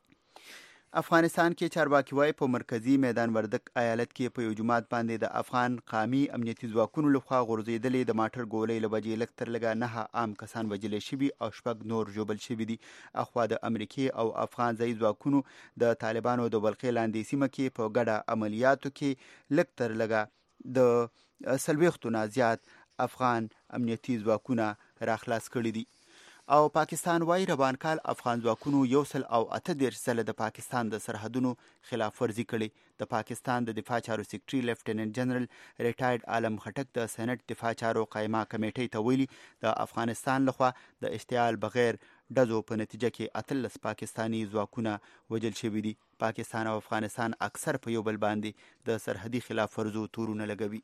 افغانستان کې چارواکي وایي په مرکزی میدان وردک ایالت کې په یو جماعت باندې د افغان قومي امنیتي ځواکونو لخوا غورځېدلې د ماټر ګولۍ له وجې لږ تر لږه 9 عام کسان وژلي شوي او 6 نور ژوبل شوي دي. اخوا د امریکای او افغان ځایي ځواکونو د طالبانو د ولقې لاندې سیمه کې په ګډه عملیاتو کې لږ تر لږه د 40 نه زیات افغان امنیتي ځواکونه راخلاص کړي دي. او پاکستان وايي روان کال افغان ځواکونو 138 ځله د پاکستان د سرحدونو خلاف ورزي کړي. د پاکستان د دفاع چارو سیکرټري لیفټیننټ جنرال ریټایرډ عالم خټک د سېنات دفاع چارو قائمه کمیټې ته ویلي د افغانستان لخوا د اشتعال بغیر ډزو په نتیجه کې 18 پاکستانی ځواکونه وژل شوي دي. پاکستان او افغانستان اکثر په یو بل باندې د سرحدي خلاف ورزو تورونه لګوي.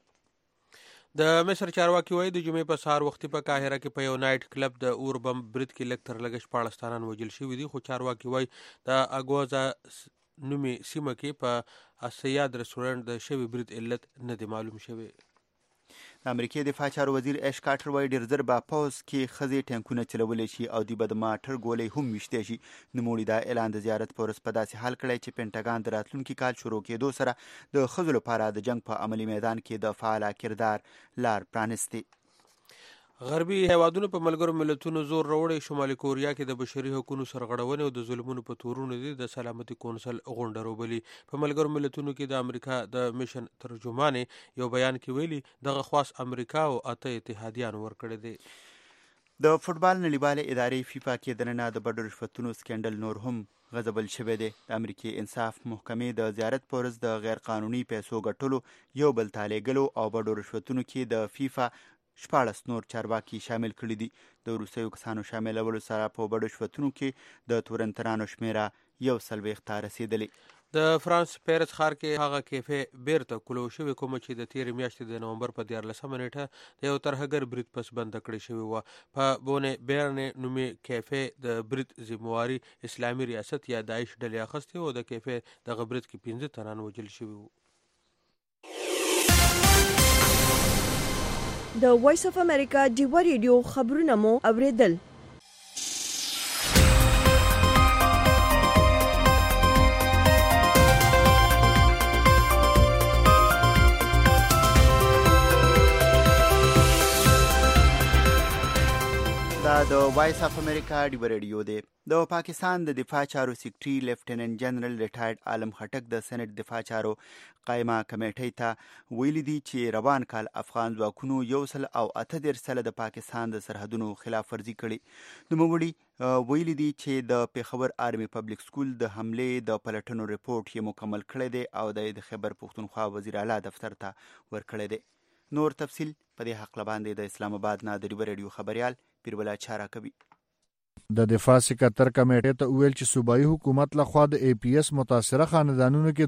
د مصر چارواکي وایي د جمعې په سهار وختي په قاهره کې په یو نایټ کلب د اور بم برید کې لږ تر لږه 14 تنان وژل شوي دي. خو چارواکي وایي د اګوازا نومي سیمه کې په اسیاد رستورانت د شوي برید علت نه دی معلوم شوی. د امریکای دفاع چارو وزیر اش کارټر وایي ډېر زر به پوځ کې ښځې ټینکونه چلولی شي او دوی به د ماټر ګولۍ هم ویشتی شي. نوموړي دا اعلان د زیارت په ورځ په داسې حال کړی چې پینټاګان د راتلونکي کال شروع کېدو سره د ښځو لپاره د جنګ په عملي میدان کې د فعال کردار لار پرانیستی. غربي هیوادونو په ملګرو ملتونو زور راوړی شمالي کوریا کې د بشري حقوقو سرغړونې او د ظلمونو په تورونو دي د سلامتي کونسل غونډه روبلي. په ملګرو ملتونو کې د امریکا د میشن ترجمانې یو بیان کې ویلي دغه خواص امریکا او 8 اتحادیان ورکړي دي. د فوټبال نړیواله ادارې فیفا کې دننه د بډو رشوتونو سکینډل نور هم غضبل شوی دی. د امریکای انصاف محکمې د زیارت په ورځ د غیر قانوني پیسو ګټلو یو بل تالیږلو او بډو رشوتونو کې د فیفا 14 نور چارواکي شامل کړي دي. د وروستیو کسانو شاملولو سره په بډو رشوتونو کې د تورنترانو شمیره 140 ته رسیدلې. د فرانس پیرس ښار کې هغه کیفې بیرته کلو شوې کومه چې د تېرې میاشتې د نومبر په 14 نیټه د یو ترهګر برید پس بنده کړې شوې وه. په بونه بیرنې نومې کیفې د برید ذمواري اسلامي ریاست یا داعش ډلې اخیستې او د کیفې دغه برید کې 15 تنان وژل شوي وو. د وایس اف امریکا ډیوا ریډیو خبرونه مو اوریدل. دا د وایس اف امریکا ډیوا ریډیو دی. د پاکستان د دفاع چارو سیکرټري لیفټیننټ جنرال ریټایرډ عالم خټک د سېنات دفاع چارو قائمه کمیټې ته ویلي دي چې روان کال افغان ځواکونو 138 د پاکستان د سرحدونو خلاف ورزي کړې. نوموړي ویلي دي چې د پیښور آرمي پبلک سکول د حملې د پلټنو ریپورت یې مکمل کړی دی او د خیبر پښتونخوا وزیر اعلی دفتر ته ورکړی دی. نور تفصیل په دې حق باندې د اسلام آباد نه د ډیوا ریډیو خبريال پیربلا چارا کوي. د دفاع سکرټر کمیټې ته ویل چې صوبایي حکومت لخوا د ای پی ایس متاثره خاندانونو کې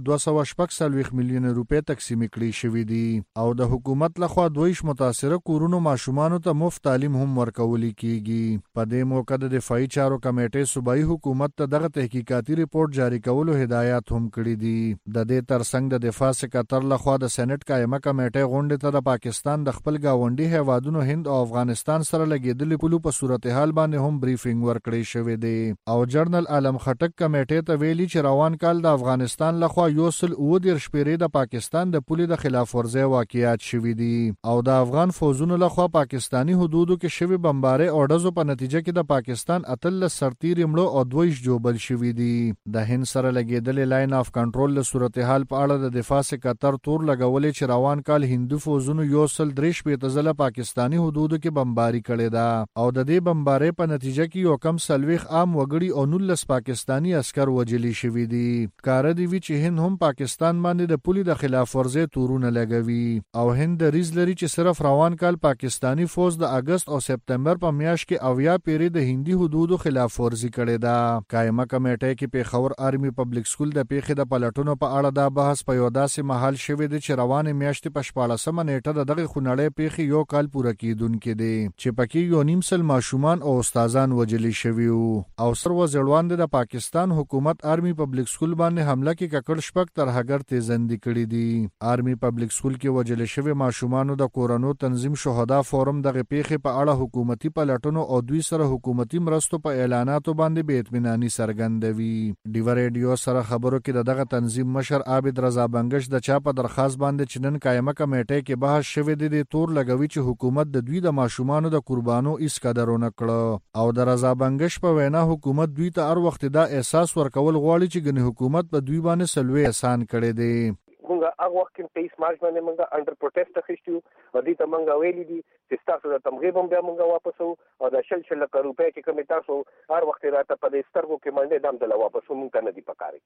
246 میلیون روپے تقسیم کړي شوې دي او د حکومت لخوا 22 متاثره کورونو ماشومانو ته مفت تعلیم هم ورکول کیږي. په دې موقع د دفاعي چارو کمیټې صوبایي حکومت ته دغه تحقیقاتي ریپورت جاری کولو هدایت هم کړی دي. د دې ترڅنګ د دفاع سکرټر لخوا د سېنات قائمه کمیټې غونډې ته د پاکستان د خپل گاونډي هیوادونو هند او افغانستان سره لګیدلې پلو په صورتحال باندې هم بریفینګ ورکړی شوی دی او جنرال عالم خټک کمیټې ته ویلي چې روان کال د افغانستان لخوا 119 شپېرې د پاکستان د پولې د خلاف ورزي واقعیات شوي دي او د افغان فوزونو لخوا پاکستانی حدودو کې شوی بمبارۍ او ډزو په نتیجه کې د پاکستان اتل سرتیر مړو او 22 جوبل شوي دي. د هند سره لګیدلې لاین اف کنټرول له صورتحال په اړه د دفاع سکرټر تور لګولې چې روان کال هندو فوزونو 133 ځله پاکستانی حدودو کې بمباري کړې ده او د دې بمبارۍ په نتیجه کې یو کم سلويخ عام وګړي او 19 پاکستانی عسكر وجلی شوي دي. کار دی وی چې هند هم پاکستان باندې د پولي د خلاف ورزي تورونه لګوي او هند ریز لري چې صرف روان کال پاکستانی فوز د اگست او سپتمبر په میاشت کې اویا پیری د هندي حدودو خلاف ورزي کړې ده. قائمه کمیټې کې پیښور آرمي پبلک سکول د پیښې د پلټونو په اړه دا بحث په یو داسې محل شوی دی چې روانه میاشت په 14 نیټه د دغه خونړې پیښې یو کال پوره کیدونکې دی چې پکې یو نیم سل ماشومان او استادان وجلی شوي او سر وزړوان د پاکستان حکومت آرمي پبلک سکول باندې حمله کې ککړ شپک ترهګر تیزندې کړې دي. آرمي پبلک سکول کې وجل شوی ماشومانو د کورونو تنظیم شهدا فورم دغه پیښې په اړه حکومتي پلټنو او دوی سره حکومتي مرستو په اعلاناتو باندې بې اطمیناني څرګندوي. ډیوا ریډیو سره خبرو کې دغه تنظیم مشر عابد رضا بنگش د چا په درخواست باندې چنن قائمه کمیټې کې بحث شوی دی تور لګوي چې حکومت د دوی د ماشومانو د قربانو اس قدرونه کړه او د رضا بنگش په وینا حکومت دوی ته هر وخت دا احساس ورکول غواړي چې ګنې حکومت په دوی باندې سلوي احسان کړي دي. مونږه هغه وخت کې 23 مارچ باندې مونږه انډر پروټیسټ اخیستو او دې ته مونږه ویلي دي چې تاسو د تمغیب هم بیا مونږه واپسو او د شل لک روپۍ چې کوم تاسو هر وخت راته په دې سترګو کې باندې دام دلا واپسو مونږ ته نه دی پکاري.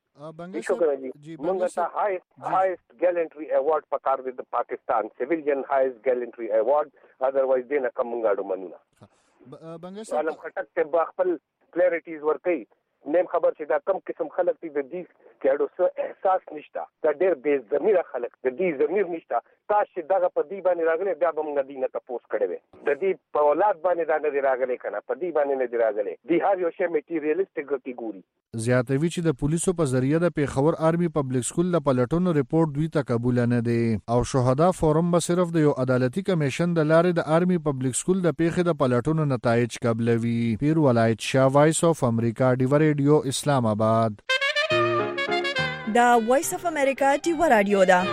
مونږه ته هایست ګالنټري ایوارډ پکار دی د پاکستان سیویلین هایست ګالنټري ایوارډ اذروایز دې نه کوم مونږه ډومنونه بنگش عالم خټک ته خپل کلیریټیز ورکړي. نیم خبر چې دا کم قسم خلک دي د دې کې اډو احساس نشته دا ډېر بې ضمیر خلک د دې ضمیر نشته تاسو دغه په دې باندې راغلي بیا به موږ دې نه تاسو کړی وي د دې په اولاد باندې دا نه راغلي کنه په دې باندې نه راغلي دی هر یو شی میټیریالیسټیک کی ګوري. زیاتوي چې د پولیسو په ذریعہ د پیښور آرمي پبلک سکول د پلټونو ریپورت دوی ته قبول نه دی او شهدا فورم به صرف د یو عدالتي کمیشن د لارې د آرمي پبلک سکول د پیښې د پلټونو نتایج قبلوي. پیر ولایت شاه وایس اف امریکا ډیوا ریډیو اسلام آباد. دا وایس اف امریکا ډیوا ریډیو دا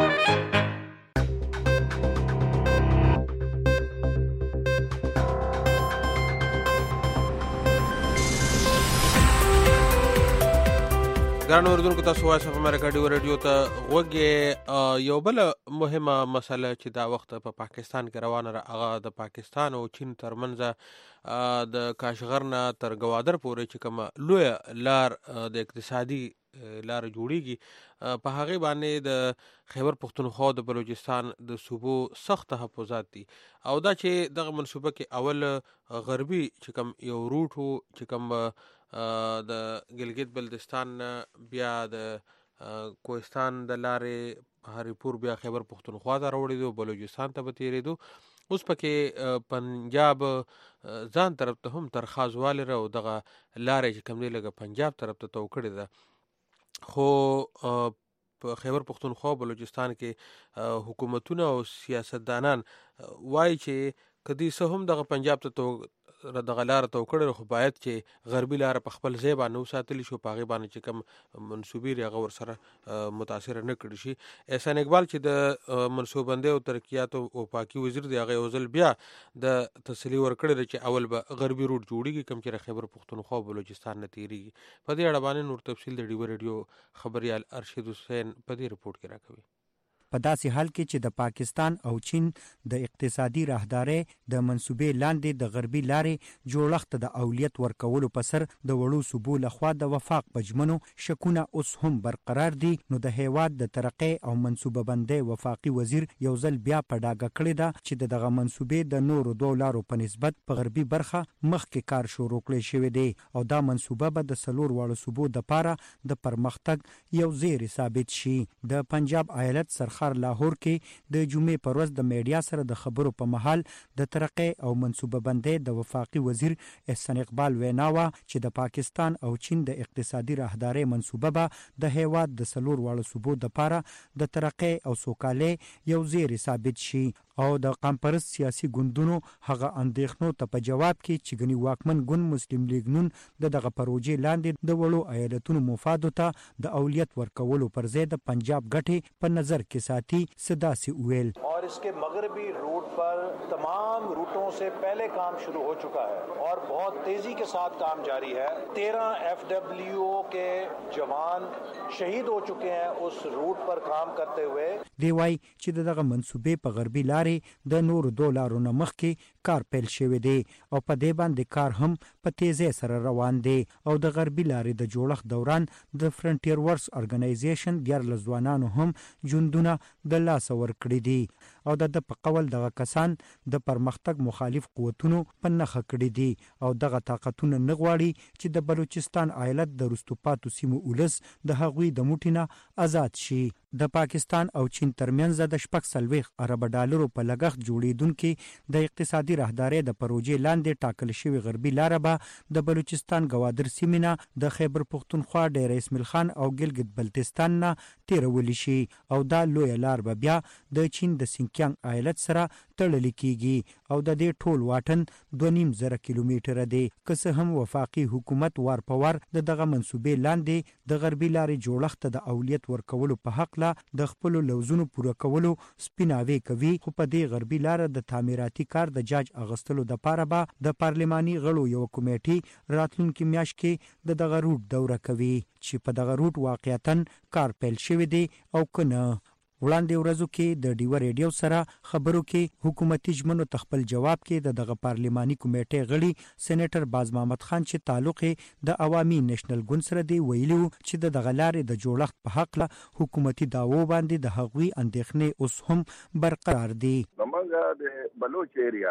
ګرانو اوریدونکو تاسو وایس اف امریکا ډیوا ریډیو ته وګورئ. یو بل مهمه مسله چې دا وخت په پاکستان کې روانه ده هغه د پاکستان او چین ترمنځ د کاشغر نه تر ګوادر پورې چې کومه لویه لار د اقتصادي لار جوړیږي په هغه باندې د خیبر پښتونخوا د بلوچستان د صوبو سخت تحفظات دي او دا چې دغه منصوبه کې اول غربي چې کوم یو روټ وو چې کوم د ګلګت بلتستان بیا د کوهستان د لارې هریپور بیا خیبر پختونخوا ته راوړېدو، بلوچستان ته به تېرېدو. اوس پکې پنجاب ځان طرف ته هم ترخازواله را او دغه لارې چې کوم دی لږه پنجاب طرف ته تو کړې ده. خو په خیبر پختونخوا او بلوچستان کې حکومتونه او سیاستدانان وایي چې کدی څه هم دغه پنجاب ته دغه لاره تو کړې، خو باید چې غربي لاره په خپل ځای باندې وساتلی شو، په هغې باندې چې کوم منصوبې هغه ورسره متاثره نه کړي شي. احسان اقبال چې د منصوبندۍ او ترقیاتو او پاکي وزیر دی، هغه یو ځل بیا د تسلي ورکړې ده چې اول به غربي روټ جوړېږي کوم چې خیبر پختونخوا او بلوچستان نه تېرېږي. په دې اړه باندې نور تفصیل د ډیو ریډیو خبریال ارشد حسین په دې رپورټ کې راکوي. په داسې حال کې چې د پاکستان او چین د اقتصادي راهدارۍ د منصوبې لاندې د غربي لارې جوړښت د اولیت ورکولو په سر د وړو صوبو لخوا د وفاق په ژمنو شکونه اوس هم برقرار دي، نو د هیواد د ترقۍ او منصوبه بندۍ وفاقي وزیر یو ځل بیا په ډاګه کړې ده چې دغه منصوبې د نورو دوه لارو په نسبت په غربي برخه مخکې کار شروع کړی شوی دی او دا منصوبه به د 4 واړو صوبو دپاره د پرمختګ یو زیری ثابت شي. د پنجاب ایالت سرخار لاهور کې د جمعې پر ورځ د میډیا سره د خبرو په مهال د ترقۍ او منصوبه بندۍ د وفاقي وزیر احسان اقبال وینا وه چې د پاکستان او چین د اقتصادي راهدارۍ منصوبه به د هیواد د 4 واړو صوبو دپاره د ترقۍ او سوکالۍ یو زیری ثابت شي او د قامپرست سیاسي ګوندونو هغه اندېښنو ته په جواب کې چې ګنې واکمن ګوند مسلم لیگ نون دغه پروژې لاندې د وړو ایالتونو مفادو ته د اولیت ورکولو پر ځای د پنجاب ګټې په نظر کې ساتي. صداسي ویل और इसके मगरबी रूट पर तमाम रूटों से पहले काम शुरू हो चुका है और बहुत तेजी के साथ काम जारी है. 13 FWO के जवान शहीद हो चुके हैं उस रूट पर काम करते हुए. دی وای چې دغه منصوبې په غربي لارې د نورو دوه لارو نه مخکې کار پیل شوی دی او په دې باندې کار هم په تیزی سره روان دی او د غربي لارې د جوړښت دوران د فرنټیر ورکس ارګنایزیشن 14 ځوانانو هم ژوندونه د لاسه ورکړي دي او د په قول دغه کسان د پرمختګ مخالف قوتونو په نخښه کړي دي او دغه طاقتونه نه غواړي چې د بلوچستان ایالت د وروستو پاتو سیمو ولس د هغوی د موټي نه آزاد شي. د پاکستان او چین ترمنځ د 40 ارب ډالرو په لګښت جوړیدونکې د اقتصادي راهدارۍ د پروژې لاندې ټاکل شوی غربي لاره به د بلوچستان ګوادر سیمې نه د خیبر پختونخوا ډیر اسماعیل خان او ګلګت بلتستان نه تیرولی شي او دا لوی لار به بیا د چین د سینکیانګ ایالت سره تړل کیږي او د دې ټول واټن 2.5 کیلومتره دی. که څه هم وفاقي حکومت وار په وار دغه منصوبې لاندې د غربي لارې جوړښت د اولیت ورکولو په حق د خپل لوزونو پوره کولو سپیناوي کوي، خو په دې غربي لاره د تعمیراتي کار د جاج اغستلو د پاره به د پارلماني غړو یو کمیټي راتلونکي میاشت کې دغه روټ دوره کوي چې په دغه روټ واقعیتاً کار پیل شوی دی او کنه. وړاندې ورځو کې د ډیو ریډیو سره خبرو کې حکومتي ژمنو تخپل جواب کې دغه پارلماني کمیټې غړي سېنیټر باز محمد خان چې تعلق د عوامي نېشنل ګوند سره دی ویلو چې دغه لارې د جوړښت په حق له حکومتي داوو باندې د هغوی اندېښنې اوس هم برقرار دي. زمونږ د بلوچ ایریا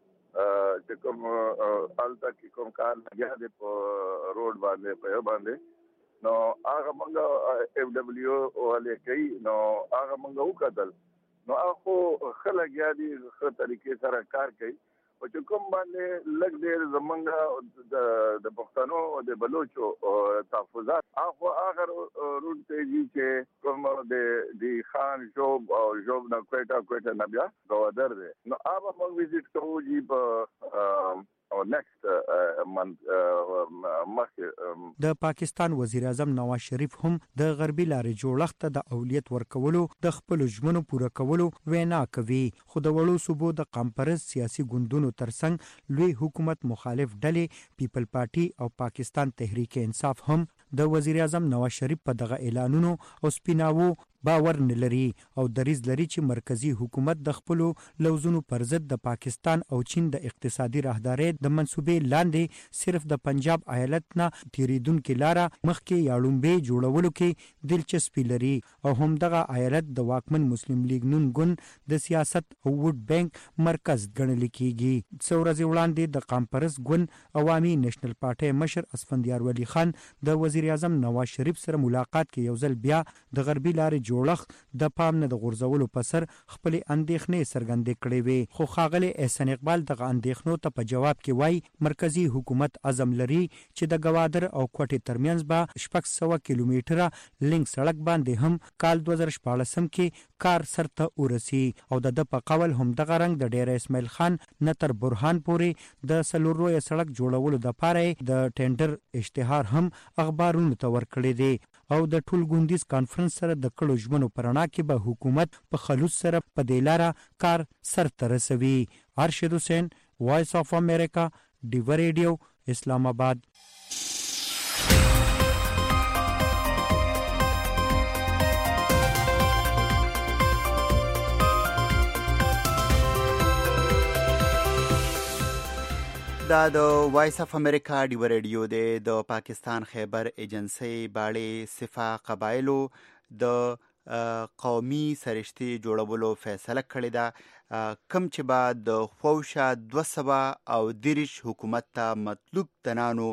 چې کوم هلته کې کوم کار لګیا دی په روډ باندې په یو باندې نو هغه موږ FWO والے کوي نو هغه موږ وکتل نو هغه خلک یا دي ښه طریقې سره کار کوي او چې کوم باندې لږ ډېر زمونږ د پښتنو د بلوچو تحفظات هغه روټ ته دي چې کوم د خان ژوب او ژوب نه کوټه نه بیا ګوادر دی نو هغه موږ وزټ کوو جی په او نیکست د پاکستان وزیر اعظم نواز شریف هم د غربي لارې جوړښت د اولیت ورکولو د خپل ژمنو پوره کولو وینا کوي، خو د وړو صوبو د قامپرست سیاسي ګوندونو ترڅنګ لوی حکومت مخالف ډلې پیپل پارټي او پاکستان تحریک انصاف هم د وزیر اعظم نواز شریف په دغه اعلانونو او سپیناوو باور نه لري او دریځ لري چې مرکزی حکومت د خپل لوزونو پر ضد د پاکستان او چین د اقتصادي راهدارۍ د منسوبې لاندې صرف د پنجاب ایالت نه تیریدونکو لاره مخکې یاړومبې جوړولو کې دلچسپي لري او همدغه ایالت د واکمن مسلم لیگ نون ګوند د سیاست او ووډ بانک مرکز ګڼل کیږي. څو ورځې وړاندې د قامپرس ګوند عوامي نېشنل پارټۍ مشر اسفندیار ولی خان د وزیر اعظم نواز شریف سره ملاقات کې یو ځل بیا د غربي لارې جوړښت د پام نه د غورځولو په سر خپل اندېښنې څرګندې کړې وې، خو ښاغلی احسان اقبال دغه اندېښنو ته په جواب کې وایي مرکزی حکومت عزم لري چې د ګوادر او کوټې ترمنځ به 600 کیلومتره لینک سړک باندې هم کال 2014 کې کار سرته ورسي او د په قول هم دغه رنګ د ډیر اسماعیل خان نتر برهان پورې د سلوروي سړک جوړولو د پاره د ټینډر اشتهار هم اخبارونو ته ورکړی دی او د ټول ګوندیز کانفرنس سره د کړو ژمنو پرانا کې به حکومت په خلوص سره په دې لاره کار سرته رسوي. ارشد حسین، وایس اف امریکا، ډیو ریډیو، اسلام آباد. دا د وایس اف امریکا ډیو ریډیو دی. د پاکستان خیبر ایجنسی باړې صفا قبایلو د قومي سرشتي جوړولو فیصله کړې ده، کم چې به د خووشه 230 حکومت ته مطلوب تنانو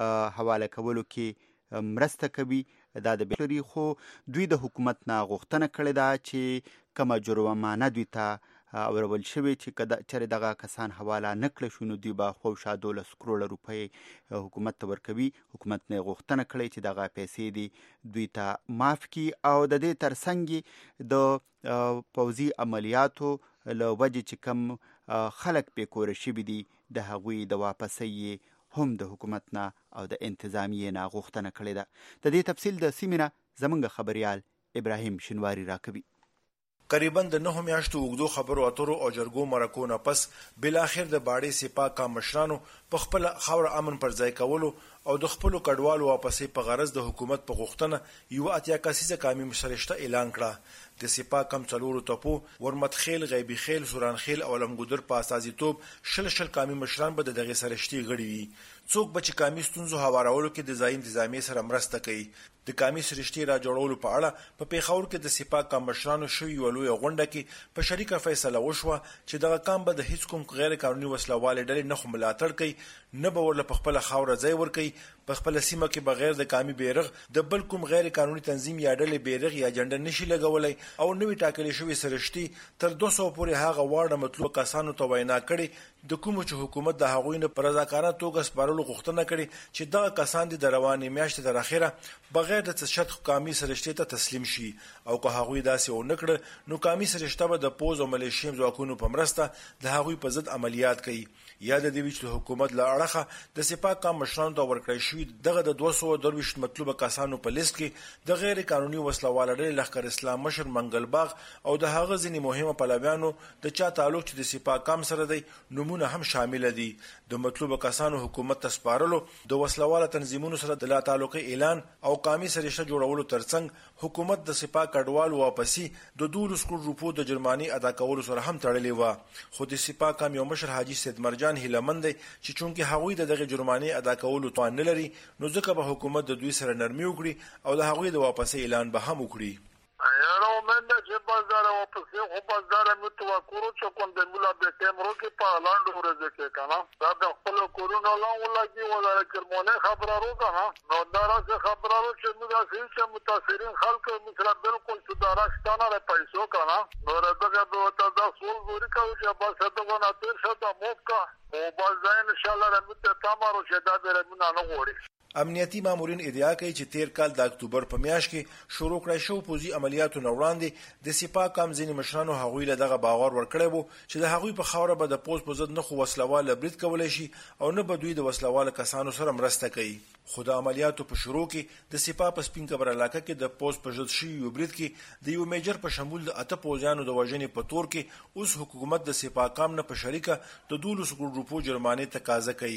حواله کولو کې مرسته کوي. دا د بشري خو دوی د حکومت نه غوښتنه کړې ده چې کومه جرمانه دوی ته اورول شوی چې چېرې دغه کسان حواله نه کړی شو نو دوی به خووشا 12 کروړه روپۍ حکومت ته ورکوي. حکومت نه غوښتنه کړې چې دغه پیسې دي دوی ته معاف کړي او د دې ترڅنګ د پوځي عملیاتو له وجې چې کم خلک پې کوره شوي دي د هغوی د واپسۍ هم د حکومت نه او د انتظامیې نه غوښتنه کړې ده. د دې تفصیل د سیمې نه زموږ خبریال ابراهیم شنواری راکوي. قریبا د 9 میاشتو اوږدو خبرو اترو او جرګو مرکو نه پس بل اخر د باړې سپاه کا مشرانو په خپل خاور امن پر ځای کولو او د خپل کډوالو واپسې په غرض د حکومت په غوښتنه یو اتیا کسیزه قومي مشرشته اعلان کړه. د سپاه کم څلورو ټپو ورمت خیل، غیبی خیل، سوران خیل او لمګودر په اساسیتوب شل قومي مشران به دغه سرشتي غړي وي. څوک به چې قومي ستونزو هوارولو کې د ځای انتظامی سره مرسته کوي. د قومي سرشتي را جوړولو په اړه په پیښور کې د سپاه کم مشرانو شوی ولوي غونډه کې په شریکه فیصله وشوه چې دغه کام به د هیڅ کوم غیر قانوني وسلواله ډلې نه ملاتړ کوي، نه به ورله په خپل خاور ځای ور کوي، په خپل سیمه کې بغیر د قومي بیرغ د بل کوم غیر قانوني تنظیم یا ډلې بیرغ یا جنډه نشي لګولای او نوې ټاکلې شوی سرشتي تر 200 پورې هغه واړه مطلوب کسانو ته وینا کړي د کوم چې حکومت د هغوی نه پر رضاکارانه توګه سپارلو غوښتنه کړي چې دغه کسان د روانې میاشتې تر اخره بغیر د تشدد قومي سرشتي ته تسلیم شي او که هغوی داسې و نکړه نو قومي سرشته به د پوز او ملیشیم ځواکونو په مرسته د هغوی په ضد عملیات کوي. یا د دې چې حکومت له اړخه د سپاه کم مشرانو ته ورکړی شوی دغه د 223 مطلوبه کسانو په لیست کې د غیر قانوني وسلواله ډلې لښکر اسلام مشر منګل باغ او د هغه ځینې مهمه پلویانو د چا تعلق چې د سپاه کم سره دی نمونه هم شامل دي. د مطلوبه کسانو حکومت ته سپارلو د وسلواله تنظیمونو سره د لا تعلق اعلان او قومي سرشته جوړولو ترڅنګ حکومت د سپاه کډوالو واپسی د 12 کروڑ روپو د جرماني ادا کولو سره هم تړلې و. خو د سپاه کم یو مشر حاجی سید مرجان هیلمند چې چونکه هغوی دغه جرماني ادا کولو توان نه لري نو ځکه به حکومت د دوی سره نرمي وکړي او د هغوی د واپسې اعلان به هم وکړي. یاره امید ده چې بازار واپسې خو بازار مې توکړو چې کوم د مولا به کیمرو کې په لاندې ورځ کې کنه دا د خپل کورونو لاندې ولګي ولا کرمونه خبرو کنه نو دا راځي خبرو چې موږ چې متاثرین خلک مثلا بالکل صدارستانه له پیسو کنه نو راځي به تا سول ګوري کوي چې بس ته ونه تیر شته موکا او بازار ان شاء الله رمته تمارو چې دا به رمنه نه غوري. امنیتي مامورین ادعا کوي چې تیر کال د اکتوبر په میاشت کې شروع کړی شو پوځي عملیاتو نه وړاندې د سپاه کم ځینې مشرانو هغوی له دغه باور ورکړی وو چې د هغوی په خاوره به د پوځ په ضد نه خو وسلواله برید کولی شي او نه به دوی د وسلواله کسانو سره مرسته کوي. خو د عملیاتو په شروع کې د سپاه په سپین کبر علاقه کې د پوځ په ضد شوي برید کې د یو میجر په شمول د 8 پوځیانو د وژنې په تور کې اوس حکومت د سپاه کم نه په شریکه د 12 کروڑ روپو جرمانه تقاضا کوي.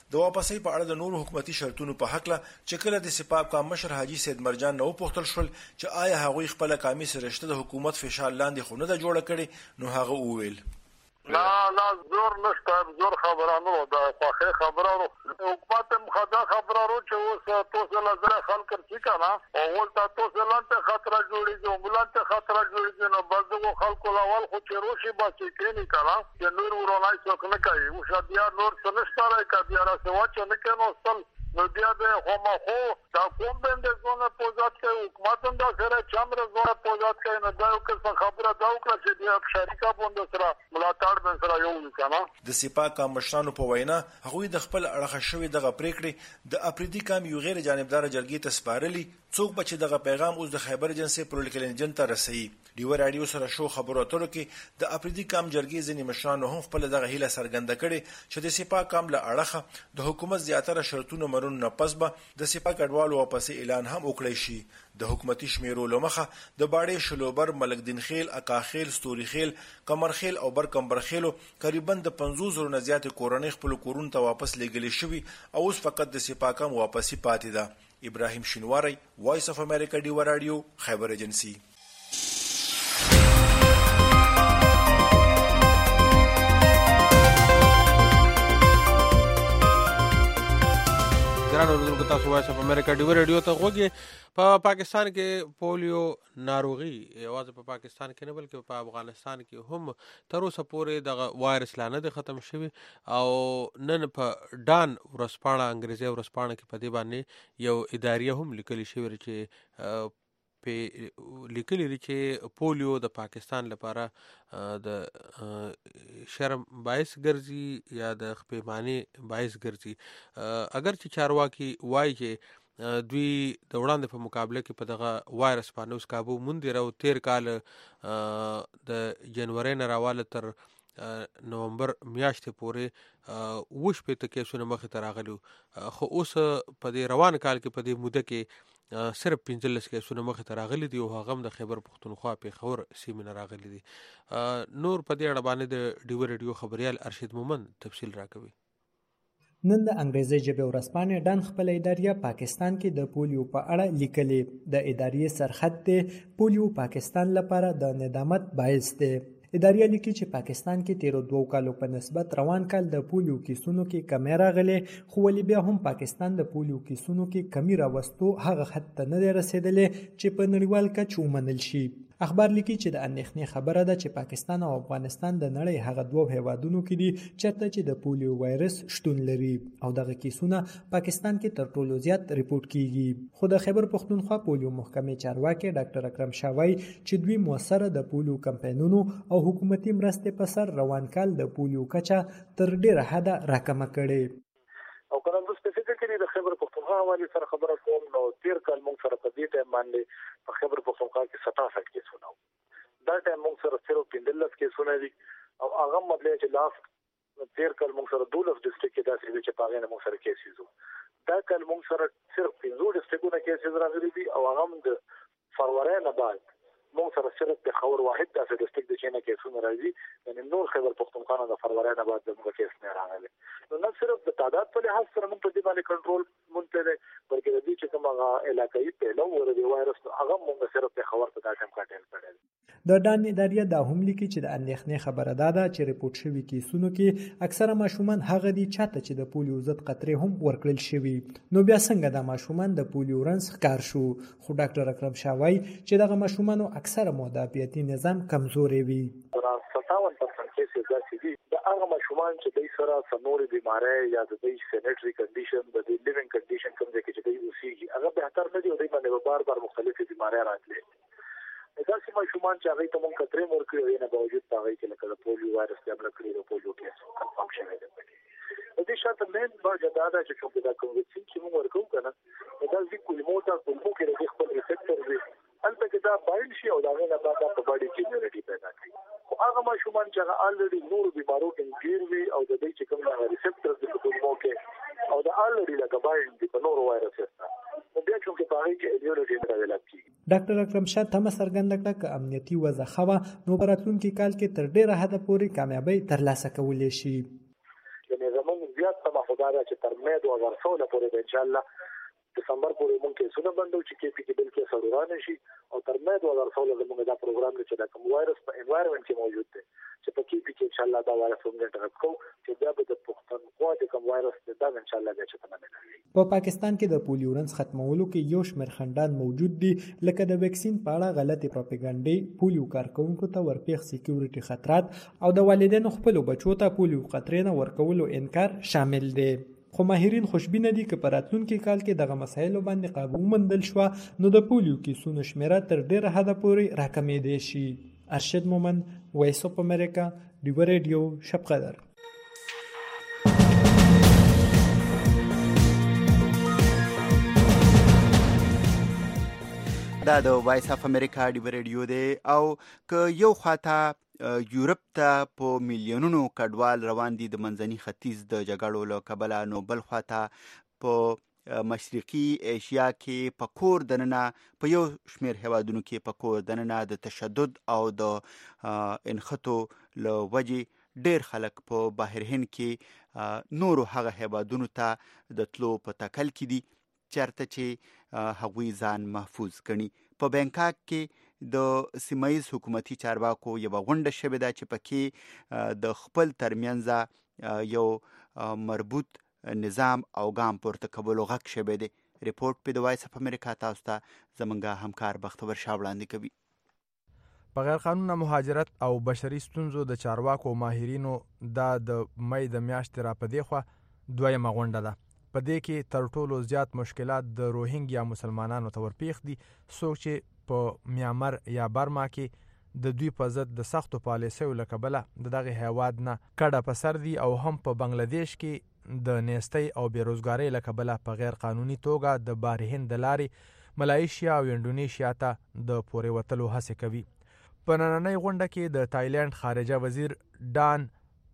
د واپسۍ په اړه د نورو حکومتي شرطونو په حق له چې کله د سپاه کام مشر حاجی سید مرجان نو پوښتل شول چې آیا هغوی خپل کامي سرشته د حکومت فشار لاندې خو نه د جوړه کړي نو هغه وویل لا زور نشته زور خبرانو دا خو خبرانو حکومت مخدا خبرانو چې اوس توسه لزره خلک څه کنا او ولته توسه لاندې خطر جوړیږي او بلانته خطر جوړیږي نو بعضو خلکو لاول خو چې روشي باسي کینی کنا چې نور ورونای څوک نه کوي او شادیا نور څه نشته راځي بیا راځي واچ نه کینو سل نو بیا به خو دا کوم بنده زونه پوزات کوي حکومت هم دا سره چمره زونه پوزات کوي نه دا یو څه خبره دا وکړه چې بیا شریکا بوند سره ملاتړ بن سره یو کنه د سپاه کام مشرانو په وینا هغوی د خپل اړخ شوی دغه پریکړې د اپریدي کام یو غیر جانبدار جرګې ته سپارلي څوک به چې دغه پیغام اوس د خیبر ایجنسی پولیټیکل انجن ته رسي ډیو رادیو سره شو خبرو اترو کې د اپریدي کام جرګې ځینې مشرانو هم خپل دغه هیله څرګنده کړې چې د سپاه کام له اړخه د حکومت زیاتره شرطونه مرون نه پس به د سپاه کډوالو واپسې اعلان هم وکړی شي د حکومتي شمیرو لمخه د باړې شلوبر ملک دین خیل اکاخیل ستوري خیل کمرخیل او برکمبرخیلو تقریبا د 50 زره زیات کورنۍ خپل کورونو ته واپس لګل شوی او اوس فقط د سپاه کام واپسی پاتې ده ابراهیم شینواری وایس اف امریکا ډیو رادیو خیبر ایجنسی ګران اوریدونکو تاسو وایس اف امریکا ډیو رادیو ته غوږی په پاکستان کې پولیو ناروغي یوازې په پاکستان کې نه بلکې په افغانستان کې هم تر اوسه پورې دغه وایرس لا نه دی ختم شوی او نن په ډان ورځپاڼه انګریزي ورځپاڼه کې په دې باندې یو اداریه هم لیکلی شوی چې په لیکلی دی چې پولیو د پاکستان لپاره د شرم باعث ګرځي یا د خپېمانۍ باعث ګرځي اگر چې چارواکي وایي چې دوی د وړاندې په مقابله کې په دغه وایرس باندې اوس کابو موندي راو 13 کال د جنوري نه راواله تر نومبر میاشتې پورې وش په تکیسونه مخ ته راغلو خو اوس په دې روان کال کې په دې موده کې صرف 15 کیسونه مخ ته راغلي دي او هغه هم د خیبر پختونخوا په خور سیمه راغلي دي نور په دې اړه باندې د ډیو رادیو خبريال ارشد مومن تفصیل راکوي نن د انګریزي ژبې ورځپاڼې ډان خپل اداریه پاکستان کې د پولیو په اړه لیکلي د اداریې سرخط ته پولیو پاکستان لپاره د ندامت باعث دی اداریه لیکي چې پاکستان کې 13 کالو په نسبت روان کال د پولیو کیسونو کې کمی راغلي خو ولې بیا هم پاکستان د پولیو کیسونو کې کمی راوستو هغه حد ته نه رسیدلی چې په نړیوال کچه ومنل شي اخبار لیکي چې د اندېښنې خبره ده چې پاکستان او افغانستان د نړۍ هغه دوه هیوادونو کې دي چېرته چې د پولیو وایرس شتون لري او دغه کیسونه پاکستان کې تر ټولو زیات ریپورت کیږي خو د خیبر پختونخوا پولیو محکمې چارواکي ډاکټر اکرم شاوی چې دوی موثره د پولیو کمپاینونو او حکومتي مرستې په سر روان کال د پولیو کچه تر ډیره حده راکمه کړي او کوم د سپیسیفیکلی د خیبر پختونخوا حواله سره خبره کوم نو 13 کال موږ سره په دې ټایم باندې په خیبر پختونخوا کې 67 کیسونه دا ټایم موږ سره صرف 15 کیسونه دي او هغه مطلب چې لاست 13 کال موږ سره 12 ډیسټریکټ کې داسې دي چې پاغې نه موږ سره کیسې دا کال موږ سره صرف 15 ډیسټریکټونه کیسې راغلي دي او هغه د فروری نه بعد موږ سره صرف د خبر واحد داسې ډیسټریکټ د چینه کیسونه راځي یعنی نور خیبر پختونخوا نه د فروری نه بعد موږ کیس نه راغلي نو نه صرف د تعداد په لحاظ سره موږ په دې باندې کنټرول مونته ده بلکې د دې چې کومه علاقايي پهلو ور دی وایرس هغه موږ صرف په خبر په داتم کاټل کړل د ډان اداریه دا هم لیکي چې د اندېښنې خبره ده چې ریپورت شوی کیسونو کې اکثره ماشومان هغه دي چاته چې د پولیو ضد قطرې هم ورکړل شوی نو بیا څنګه د ماشومان د پولیو رنس ښکار شو خو ډاکټر اکرم شاوی چې دغه ماشومانو اکثره مدافعتي نظام کمزوري وي 57% کیسې داسې دي د هغه ماشومان چې د سره سموري بیماری یا د سینټري کنډیشن د لیوینګ کنډیشن کوم ځای کې چې د اوسېږي هغه به تر نه دی او د باندې بار مختلفې بیماری راتلي داسې ماشومان چې هغه ته مونږ کترې مور کړی نه باوجود هغه کې لکه د پولیو وایرس کې امر کړی د پولیو کیس کنفرم شوی دی د دې شاته مین باندې دا چې کوم دا کوم چې موږ ورکو کنه دا ځکه کلمو کې د خپل ریسپټر دی البته کې دا باید شي او دا نه بعد په باډي کې اميونټي پیدا کوي او هغه ماشومان چې الریډي نور بیمارو کې ګیر وي او د دې چې کوم ریسپټر د کلمو کې او دا الریډي لکه باید د نور وایرس نو بیا چې په هغه کې اميونټي ډیولپ کیږي ډاکټر اکرم شاه تم سرګند کړه ک امنیتي وضع خوا نو براتونکو کال کې تر ډیره حد پورې کامیابی ترلاسه کولې شي یعنی زموږ زیات تمه خدای دا چې تر مې 2016 پورې به ان شاء الله دسمبر پورې مونږ کې سونه بندو چې کې پی کې بل کې سرورانه شي او تر مې 2016 زموږ دا پروګرام چې دا کوم وایرس په انوایرنمنت کې موجود دی چې په کې پی کې ان شاء الله دا وایرس موږ ټرک کوو چې بیا به د پښتونخوا د کوم وایرس دا ان شاء الله بیا چې تمام شي. په پاکستان کې د پولیو رنځ ختمولو کې یو شمېر خنډان موجود دي لکه د ویکسین په اړه غلطي پروپاګاندا، پولیو کارکونکو ته ورپېښ سکیورټي خطرات او د والدینو خپل بچو ته پولیو قطرې نه ورکولو انکار شامل دي. خو ماهرین خوشبینه دي چې په راتلونکي کال کې دغه مسایلو باندې قابو موندل شو نو د پولیو کیسونو شمیره تر ډیره حده پورې راکمېدای شي. ارشد مومند، وایس اف امریکا، ډیو ریډیو، شب قدر. دا د وایس اف امریکا ډیو ریډیو دی او که یو خواته یورپ ته په میلیونونو کډوال روان دي د منځني ختیځ د جګړو له کبله، نو بل خواته په مشرقي ایشیا کې په کور دننه په یو شمېر هیوادونو کې په کور دننه د تشدد او د انخطو له وجې ډېر خلک په بحر هند کې نورو هغه هیوادونو ته د تلو په تکل کې دي چېرته چې هغوی ځان محفوظ ګڼي. په بینکاک کې د سیمایي حکومتي چارواکو یو غونډه شوې ده چې پکې د خپل ترمنځ یو مربوط نظام او ګام پورته کولو غږ شوی دی. ریپورت په د وایس اف امریکا تاسو ته زمونږ همکار بختور شاه وړاندې کوي. په غیر قانونه مهاجرت او بشري ستونزو د چارواکو ماهرینو دا د مې د میاشتې راپدې خوا دویمه غونډه ده. په دې کې تر ټولو زیات مشکلات د روهینګیا مسلمانانو ته ورپېښ دي، څوک چې په میانمار یا برما کې د دوی په ضد د سختو پالیسیو له کبله د دغه هیواد نه کډه په سر دي او هم په بنگلادیش کې د نیستۍ او بیروزګارۍ له کبله په غیر قانوني توګه د بحر هند د لارې ملایشیا او انډونیشیا ته د پورې وتلو هڅې کوي. په نننۍ غونډه کې د تایلند خارجه وزیر ډان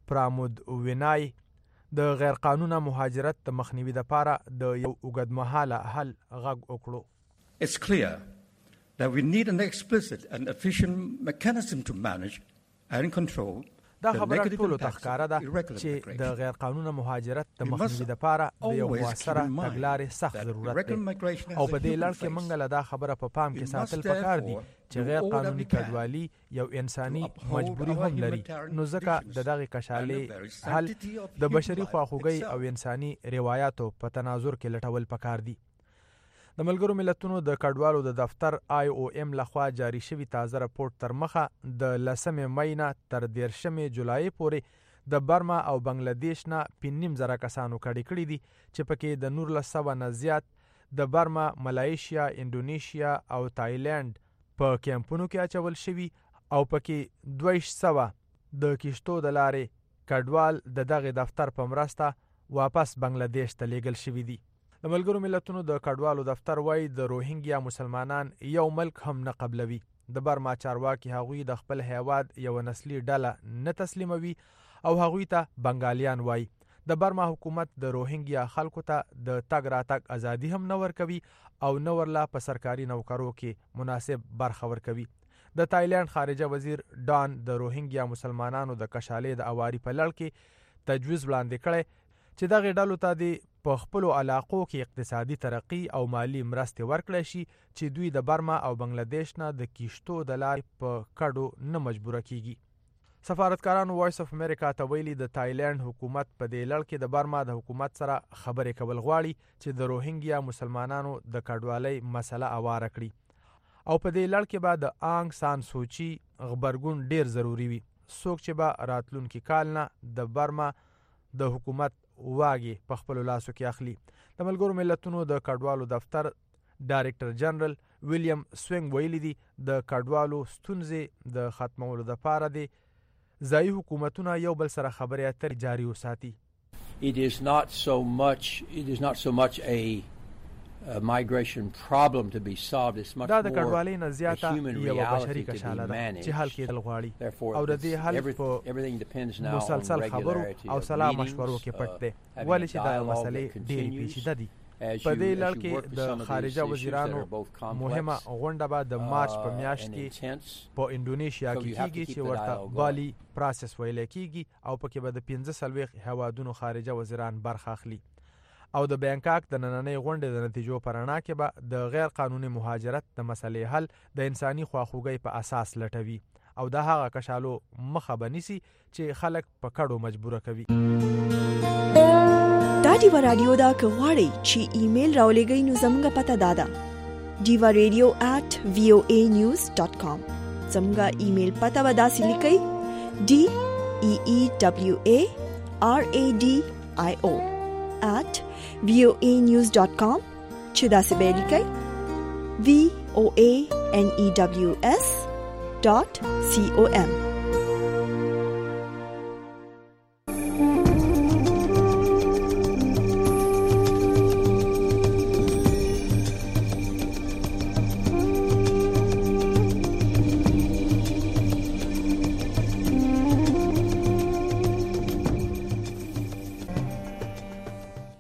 پرامودوینای د غیر قانونه مهاجرت د مخنیوي لپاره د یو اوږدمهاله حل غږ وکړو. It's clear that we need an explicit and efficient mechanism to manage and control دا خبره ټولو ته ښکاره ده چې د غیر قانونه مهاجرت د مخنیوي لپاره د یو مؤثره تګلارې سخت ضرورت دی او په دې لړ کې موږ له دا خبره په پام کې ساتل پکار دي چې غیر قانوني کډوالي یو انساني مجبوري هم لري، نو ځکه د دغې کشالې حل د بشري خواخوږۍ او انساني روایاتو په تناظر کې لټول پکار دي. د ملګرو ملتونو د کډوالو د دفتر IOM لخوا جاری شوی تازه راپورټ تر مخه د 10 مې نه تر 13 جولای پورې د برما او بنگلادیش نه 5,000 کسانو کډې کړي دي چې پکې د 1900 نه زیات د برما، ملایشیا، انډونیشیا او تایلند په کیمپونو کې اچول شوي او پکې 200 د کشتو د لارې کډوال د دغه دفتر په مرسته واپس بنگلادیش ته لیږل شوي دي. د ملګرو ملتونو د کډوالو دفتر وایي د روهینګیا مسلمانان یو ملک هم نه قبلوي. د برما چارواکي هغوی د خپل هیواد یو نسلي ډله نه تسلیموي او هغوی ته بنګالیان وایي. د برما حکومت د روهینګیا خلکو ته د تګ راتګ ازادي هم نه ورکوي او نه ورلا په سرکاري نوکرو کې مناسب برخه ورکوي. د تایلند خارجه وزیر ډان د روهینګیا مسلمانانو د کشالې د اواري په لړ کې تجویز وړاندې کړی چې دغه ډلو ته د په خپلو علاقو کې اقتصادي ترقی او مالی مرستې ورکړی شي چې دوی د برما او بنگلادیش نه د کیشتو د لارې په کډو نه مجبوره کیږي. سفارتکارانو وایس اف امریکا ته ویلي د تایلند حکومت په دې لړ کې د برما د حکومت سره خبرې کول غواړي چې د روهینګیا مسلمانانو د کډوالۍ مسله اواره کړي او په دې لړ کې به د آنګ سان سوچي غبرګون ډیر ضروری وي، څوک چې به راتلونکي کال نه د برما د حکومت واګي په خپل لاسو کې اخلي. د ملګرو ملتونو د کډوالو دفتر ډایرکټر جنرال ویلیام سوینګ ویلي دي د کډوالو ستونزې د ختمولو لپاره د ځایي حکومتونه یو بل سره خبرې اترې جاري وساتي. It is not so much a migration problem to be solved. It's much دا د more کډوالۍ نه a زیاته human یو بشري reality to be کشاله ده managed. چې حل کېدل غواړي Therefore, او د دې حل everything depends په now on مسلسل خبرو regularity او of سلا meetings, مشورو کې پټ دی having ولې a چې دا dialogue مسلې that ډېرې continues, پیچیده دي. په دې لړ کې د خارجه وزیرانو مهمه غونډه به د مارچ په میاشت کې په انډونیشیا کې کیږي چې ورته بالي پروسس ویل کیږي او پکې به د 15 هوادونو خارجه وزیران برخه اخلي او د بانکاک د نننۍ غونډې د نتیجو پر اړه کې به د غیر قانوني مهاجرت د مسلې حل د انساني خواخوږۍ په اساس لټوي او دا هغه کشالو مخه بنيسي چې خلک په کډو مجبوره کوي. دا دیوا رادیو دا کغواړي چې ایمیل راولېږئ نو زموږ پته دادا diva.radio@voanews.com زموږ ایمیل پته ودا سلیکئ DEEWARADIO@voanews.com چې دا څه به لیکئ VOANEWS.com